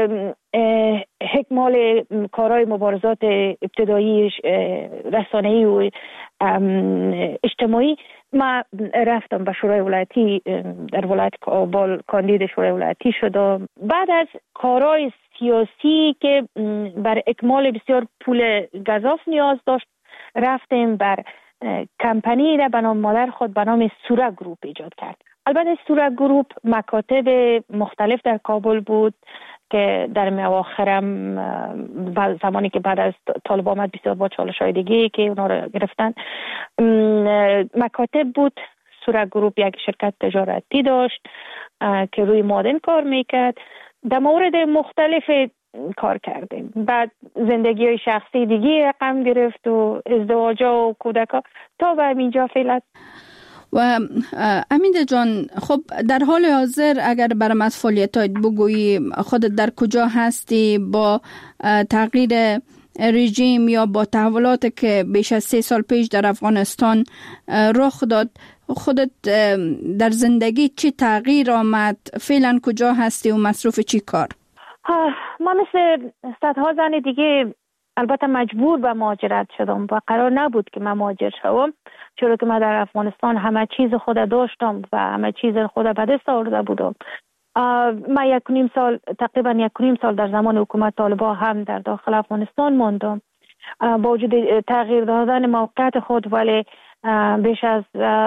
اکمال کارهای مبارزات ابتدایی رسانه‌ای و اجتماعی ما رفتم به شورای ولایتی در ولایت کابل کاندید شورای ولایتی شدم. بعد از کارهای سیاسی که بر اکمال بسیار پول گزاف نیاز داشت رفتیم بر کمپانی را به نام مادر خود به نام سوره گروپ ایجاد کرد. البته سوره گروپ مکاتب مختلف در کابل بود که در اواخرم زمانی که بعد از طالب آمد بسیار با چالش‌های دیگه که اونا رو گرفتن مکاتب بود. سوره گروپ یک شرکت تجارتی داشت که روی مادن کار میکرد. در مورد مختلف کار کردیم. بعد زندگی های شخصی دیگه رقم گرفت و ازدواجا و کودکا تا به اینجا فعلا. و امیده جان، خب در حال حاضر اگر برام از فعالیتات بگویی، خودت در کجا هستی با تغییر رژیم یا با تحولاتی که بیش از 3 سال پیش در افغانستان رخ داد، خودت در زندگی چی تغییر آمد؟ فعلا کجا هستی و مصروف چی کار؟ ما مثل صدها زن دیگه البته مجبور به مهاجرت شدم و قرار نبود که من مهاجر شوم، چرا که من در افغانستان همه چیز خود داشتم و همه چیز خود به دست آورده بودم. من تقریبا 1.5 سال در زمان حکومت طالبان هم در داخل افغانستان ماندم. با وجود تغییر دادن موقعیت خود ولی بیش از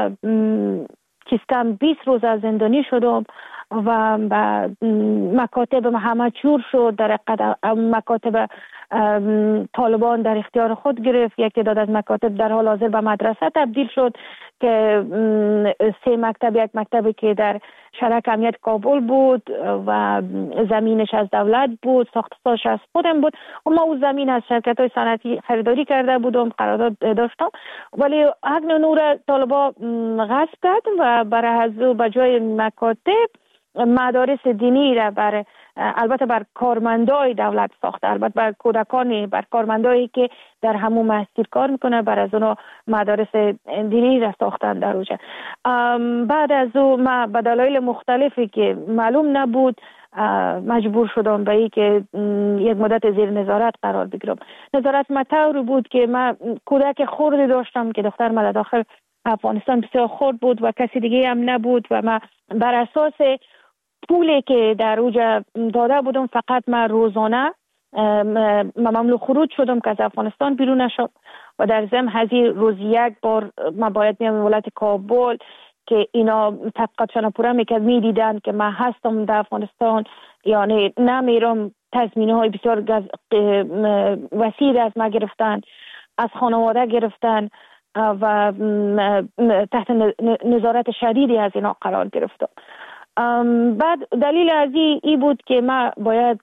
کم 20 روز از زندانی شدم و مکاتب همه چور شد. در مکاتب طالبان در اختیار خود گرفت. یکی داد از مکاتب در حال حاضر به مدرسه تبدیل شد که 3 مکتب، یک مکتبی که در شرک امنیت کابل بود و زمینش از دولت بود، ساختش از خودم بود و ما اون زمین از شرکت‌های صنعتی خریداری کرده بودم، قرارداد داشتم، ولی حق نور طالبان غصب کرد و برای از به جای مکاتب مدارس دینی را البته بر کارمندای دولت ساخته، البته بر کودکان، بر کارمندایی که در همون مسجد کار میکنه، بر از اونا مدارس دینی را ساختن در اوجه. بعد از او ما به دلایل مختلفی که معلوم نبود مجبور شدم به این که یک مدت زیر نظارت قرار بگیرم. نظارت مطور بود که من کودک خردی داشتم که دختر من داخل افغانستان بسیار خرد بود و کسی دیگه هم نبود و من بر اساس پولی که در اوجا داده بودم فقط من روزانه ممنوع خروج شدم که از افغانستان بیرون نشم و در ضمن هزی روز یک بار من باید میام ولایت کابل که اینا تحقیقاتشان پورا میکرد، میدیدن که من هستم در افغانستان یعنی نمیرم. تضمینه های بسیار وسیع از ما گرفتن، از خانواده گرفتن و تحت نظارت شدیدی از اینا قرار گرفتم. بعد دلیل از این بود که من باید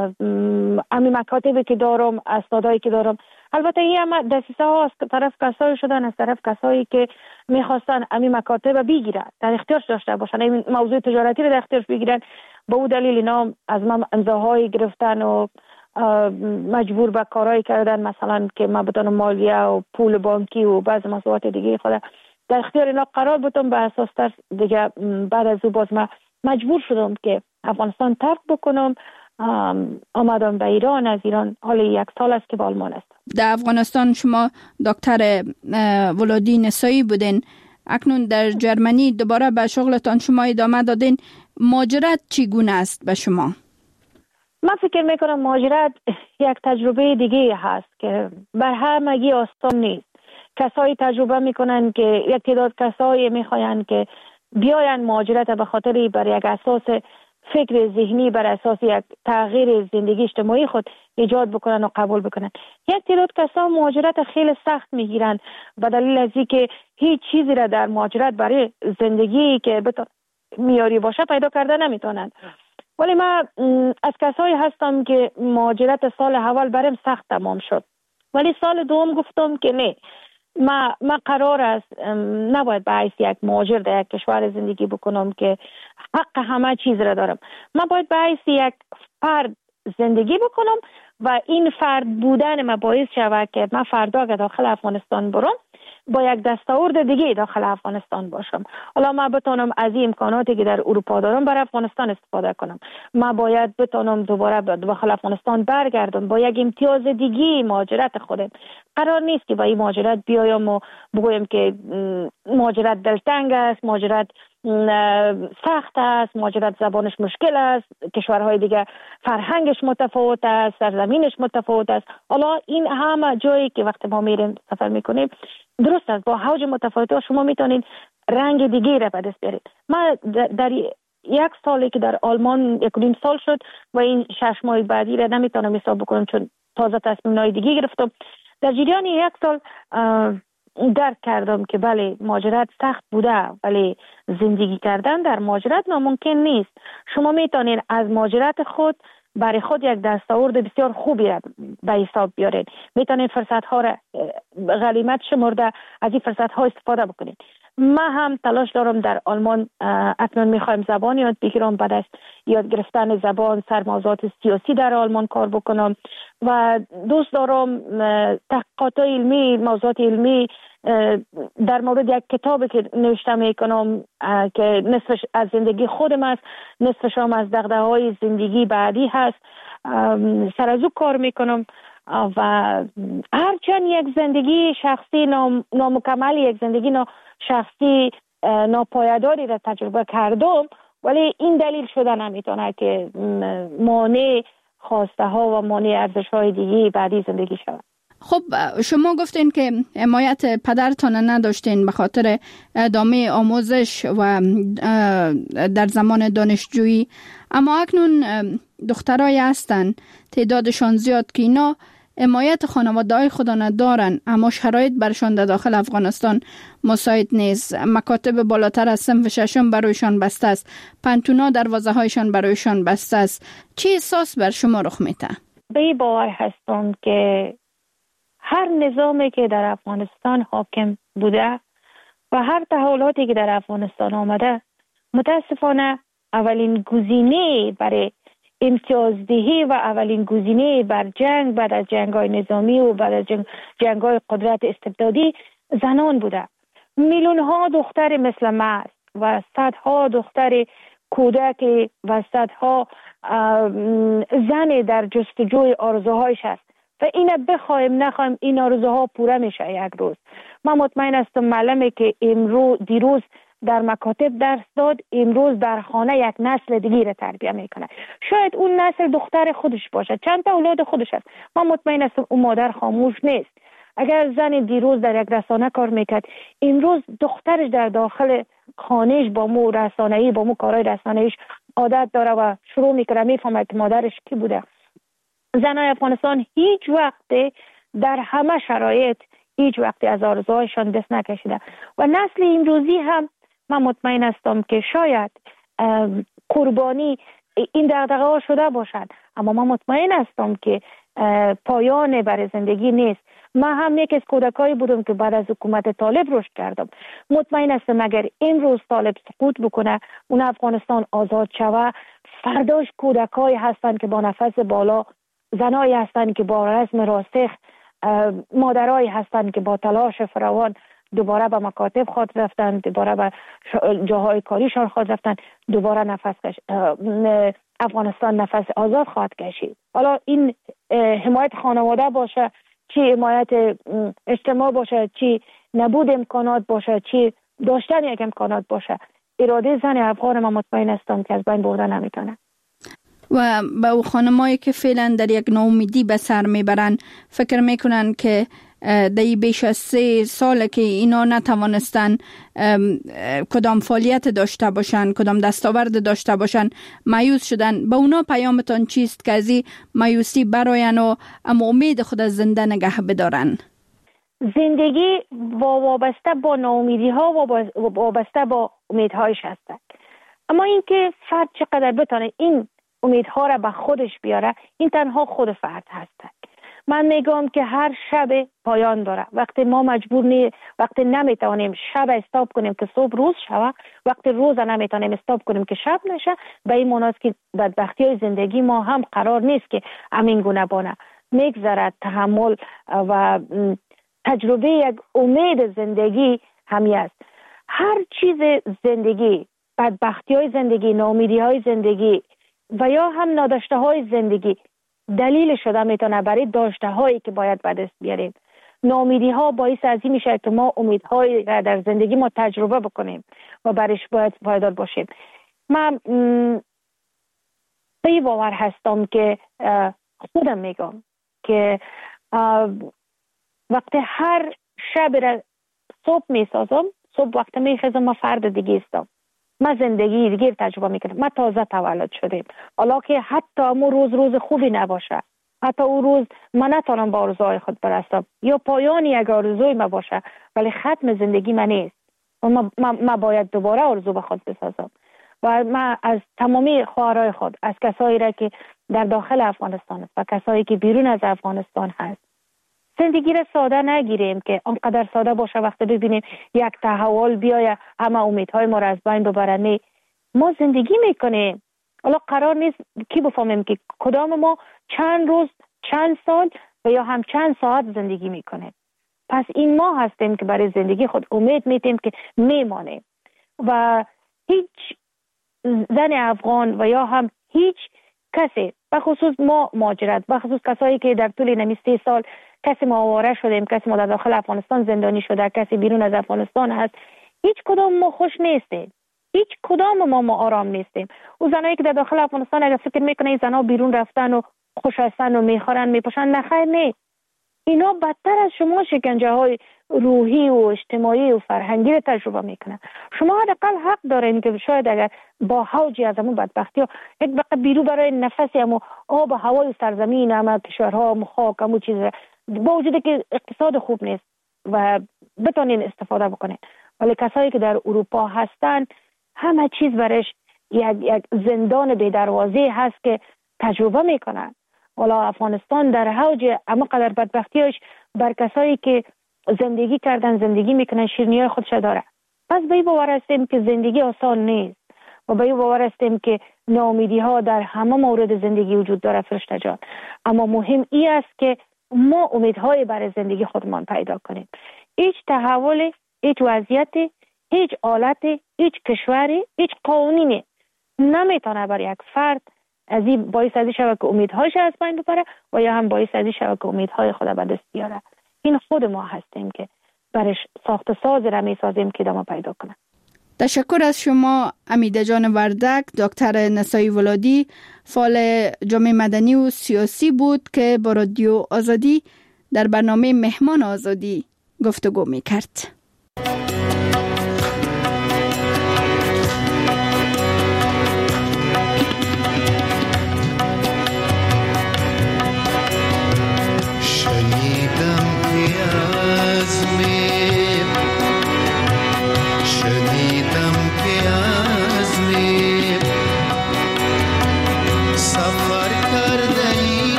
امی مکاتبی که دارم، اسنادایی که دارم، البته این هم دسیسه ها از طرف کسایی شدن، از طرف کسایی که میخواستن امی مکاتب بگیرن، در اختیارش داشته باشن، این موضوع تجارتی رو در اختیارش بگیرن. به اون دلیل اینا از من امضاهایی گرفتن و مجبور به کارهایی کردن، مثلا که من بتونم مالیه و پول بانکی و بعض مسئولیت دیگه خود در اختیار اینا قرار بودم. به اساس تر دیگه بعد از او باز من مجبور شدم که افغانستان ترک بکنم. آمدم به ایران. از ایران حالا 1 سال است که به آلمان هستم. در افغانستان شما دکتر ولادی نسایی بودین، اکنون در جرمنی دوباره به شغلتان شما ادامه دادین. مهاجرت چگونه است به شما؟ من فکر میکنم مهاجرت یک تجربه دیگه هست که بر همگی آسان نیست. کسایی تجربه میکنن که یک تعداد کسایی میخواین که بیاین مهاجرت به خاطر بر یک اساس فکر ذهنی، بر اساس یک تغییر زندگی اجتماعی خود ایجاد بکنن و قبول بکنن. یک تعداد کسا مهاجرت خیلی سخت میگیرن به دلیل از اینکه هیچ چیزی را در مهاجرت برای زندگی که میاری باشه پیدا کرده نمیتونن. ولی من از کسایی هستم که مهاجرت سال اول برام سخت تمام شد، ولی سال دوم گفتم که نه، من قرار است نباید به حیث یک مهاجر در یک کشور زندگی بکنم که حق همه چیز را دارم. من باید به حیث یک فرد زندگی بکنم و این فرد بودن من باعث شود که من فردا که داخل افغانستان برم با یک دستاورد دیگه داخل افغانستان باشم. حالا من بتونم از این امکاناتی که در اروپا دارم برای افغانستان استفاده کنم. من باید بتونم دوباره داخل افغانستان برگردم با یک امتیاز دیگه مهاجرت خودم. قرار نیست که با این مهاجرت بیایم و بگویم که مهاجرت دلتنگ است، مهاجرت سخت است، مهاجرت زبانش مشکل است، کشورهای دیگه فرهنگش متفاوت است، سرزمینش متفاوت است. حالا این همه جایی که وقتی ما میریم سفر میکنیم درست است، با حوج متفاوت شما میتونید رنگ دیگه را به دست بیارید. من در 1 سالی که در آلمان 1.5 سال شد و این 6 ماه بعدی را نمیتونم حساب بکنم چون تازه تصمیم‌های دیگه گرفتم. در جریان 1 سال درک کردم که بله مهاجرت سخت بوده، ولی زندگی کردن در مهاجرت ناممکن نیست. شما میتونید از مهاجرت خود برای خود یک دستاورد بسیار خوبی را به حساب بیارید. میتونید فرصت ها را غنیمت شمرده از این فرصت ها استفاده بکنید. من هم تلاش دارم در آلمان اکنون میخوایم زبان یاد بگیرم، بعد از یاد گرفتن زبان سر موضوعات سیاسی در آلمان کار بکنم و دوست دارم تحقیقات علمی، موضوعات علمی در مورد یک کتابی که نوشته میکنم که نصفش از زندگی خودم است، نصفش هم از دغدغه‌های زندگی بعدی هست، سر از او کار میکنم و هرچند یک زندگی شخصی نامکمل، یک زندگی شخصی ناپایداری را تجربه کردم، ولی این دلیل شده نمیتونه که مانع خواسته ها و مانع ارزش های دیگه بعدی زندگی شود. خب شما گفتین که حمایت پدرتان نداشتین به خاطر ادامه آموزش و در زمان دانشجویی، اما اکنون دخترای هستن تعدادشان زیاد که اینا حمایت خانواده‌های خود ندارن، اما شرایط برشان در داخل افغانستان مساعد نیست. مکاتب بالاتر از صنف 6 برایشان بسته است، پنتونا دروازه‌هایشان برایشان بسته است. چه احساس بر شما رخ میده؟ به این باور هستم که هر نظامی که در افغانستان حاکم بوده و هر تحولاتی که در افغانستان آمده متاسفانه اولین گزینه برای امتیازدهی و اولین گزینه بر جنگ بعد از جنگ‌های نظامی و بعد از جنگ‌های قدرت استبدادی زنان بوده. میلیون‌ها دختر مثل ما و صدها دختر کودک و صدها زن در جستجوی آرزوهایش است و اینه بخوایم نخوایم این آرزوها پوره میشه یک روز. من مطمئن هستم معلمی که دیروز در مکاتب درس داد امروز در خانه یک نسل دیگه تربیت میکنه. شاید اون نسل دختر خودش باشه، چند تا اولاد خودش هست. من مطمئن هستم اون مادر خاموش نیست. اگر زن دیروز در یک رسانه کار میکرد امروز دخترش در داخل خانهش با مو رسانه‌ای با مو کارهای رسانه‌ایش عادت داره و شروع میکنه میفهمه که مادرش کی بوده. زنای افغانستان هیچ وقت در همه شرایط هیچ وقت از آرزوهایشان دست نکشیده و نسل امروزی هم من مطمئن هستم که شاید قربانی این دغدغه ها شده باشد، اما من مطمئن هستم که پایان برای زندگی نیست. من هم یک از کودکایی بودم که بعد از حکومت طالب رشد کردم. مطمئن هستم اگر امروز طالب سقوط بکنه اون افغانستان آزاد شوه، فرداش کودکایی هستند که با نفس بالا، زنایی هستند که با رسم راسخ، مادرایی هستند که با تلاش فراوان دوباره به مکاتب خود رفتن، دوباره به جاهای کاریشان خود رفتن، دوباره افغانستان نفس آزاد خواهد کشید. حالا این حمایت خانواده باشه، چی حمایت اجتماع باشه، چی نبود امکانات باشه، چی داشتن یک امکانات باشه، اراده زن افغان ما مطمئن هستم که از بین برده نمیتونه. و به او خانمایی که فعلا در یک ناامیدی به سر میبرن فکر میکنن که در بیش از 3 سال که اینا نتوانستن کدام فعالیت داشته باشن، کدام دستاورد داشته باشن، مایوس شدن. به اونا پیامتان چیست که از این مایوسی براین و اما امید خود از زنده نگه بدارن؟ زندگی وابسته با ناامیدی ها و وابسته با امیدهایش هست، اما اینکه فرد چقدر بتونه این امیدها را به خودش بیاره این تنها خود فرد هست. من میگم که هر شب پایان داره. وقتی ما وقتی نمیتونیم شب استاپ کنیم که صبح روز شوه، وقتی روز نمیتونیم استاپ کنیم که شب نشه، به این معناست که بدبختی های زندگی ما هم قرار نیست که همین گونه بانه. میگذرد تحمل و تجربه یک امید زندگی همی است. هر چیز زندگی، بدبختی های زندگی، ناامیدی های زندگی و یا هم ناداشته های زندگی دلیل شده میتونه برای داشته هایی که باید به دست بیاریم. ناامیدی ها باعث از این میشه که ما امیدهایی را در زندگی ما تجربه بکنیم و برش باید پایدار باشیم. من به باور هستم که خودم میگم که وقتی هر شب را صبح میسازم، صبح وقتی میخیزم ما فرد دیگه استم، ما زندگی دیگه تجربه میکنم. ما تازه تولد شدیم، حالا که حتی امو روز خوبی نباشه، حتی اون روز من نتونم با آرزوهای خود برسم یا پایان یک آرزوی ما باشه، ولی ختم زندگی من نیست و ما باید دوباره آرزو به خود بسازم. و من از تمامی خواهرای خود، از کسایی را که در داخل افغانستان است و کسایی که بیرون از افغانستان هست، زندگی را ساده نگیریم که آنقدر ساده باشه وقتی ببینیم یک تحول بیایه همه امیدهای ما را از بین ببره. نه، ما زندگی میکنیم. حالا قرار نیست کی بفهمیم که کدام ما چند روز، چند سال و یا هم چند ساعت زندگی میکنیم. پس این ما هستیم که برای زندگی خود امید میتیم که میمانیم و هیچ زن افغان و یا هم هیچ کسی، بخصوص ما مهاجرت، بخصوص کسایی که در طول نمی 3 سال کسی ما آواره شدیم، کسی ما در داخل افغانستان زندانی شده، کسی بیرون از افغانستان هست، هیچ کدام ما خوش نیستیم، هیچ کدام ما آرام نیستیم. او زنایی که در داخل افغانستان اگر فکر میکنه این زنها بیرون رفتن و خوش هستن و میخورن میپوشن، نخیر نیست. اینا بدتر از شما شکنجه های روحی و اجتماعی و فرهنگی رو تجربه میکنن. شما حداقل حق دارین که شاید اگر با حوجی از همون بدبختی ها یک بقیه بیرو برای نفسی همون آب و هوای سرزمین همه کشورها همون خاک همون چیز با وجود که اقتصاد خوب نیست و بتونین استفاده بکنین، ولی کسایی که در اروپا هستن همه چیز برش یک زندان بی دروازه هست که تجربه میکنن. والا افغانستان در حوج اما قدر بدبختیش بر کسایی که زندگی کردن، زندگی میکنن، شیرینی خودش داره. پس به این باور هستیم که زندگی آسان نیست. و به این باور هستیم که ناامیدی ها در همه مورد زندگی وجود داره فرشته جان، اما مهم این است که ما امیدهای برای زندگی خودمان پیدا کنیم. هیچ تحول، هیچ وضعیت، هیچ حالت، هیچ کشوری، هیچ قانونی نمیتونه برای یک فرد از این باعث ازی شود که امیدهایش از بین ببره و یا هم باعث ازی شود که امیدهای خود به دست بیاره. این خود ما هستیم که برش ساخت ساز را میسازیم که ادامه پیدا کنه. تشکر از شما امیده جان وردک. دکتر نسایی ولادی فعال جامعه مدنی و سیاسی بود که با رادیو آزادی در برنامه مهمان آزادی گفتگو میکرد.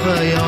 خدایا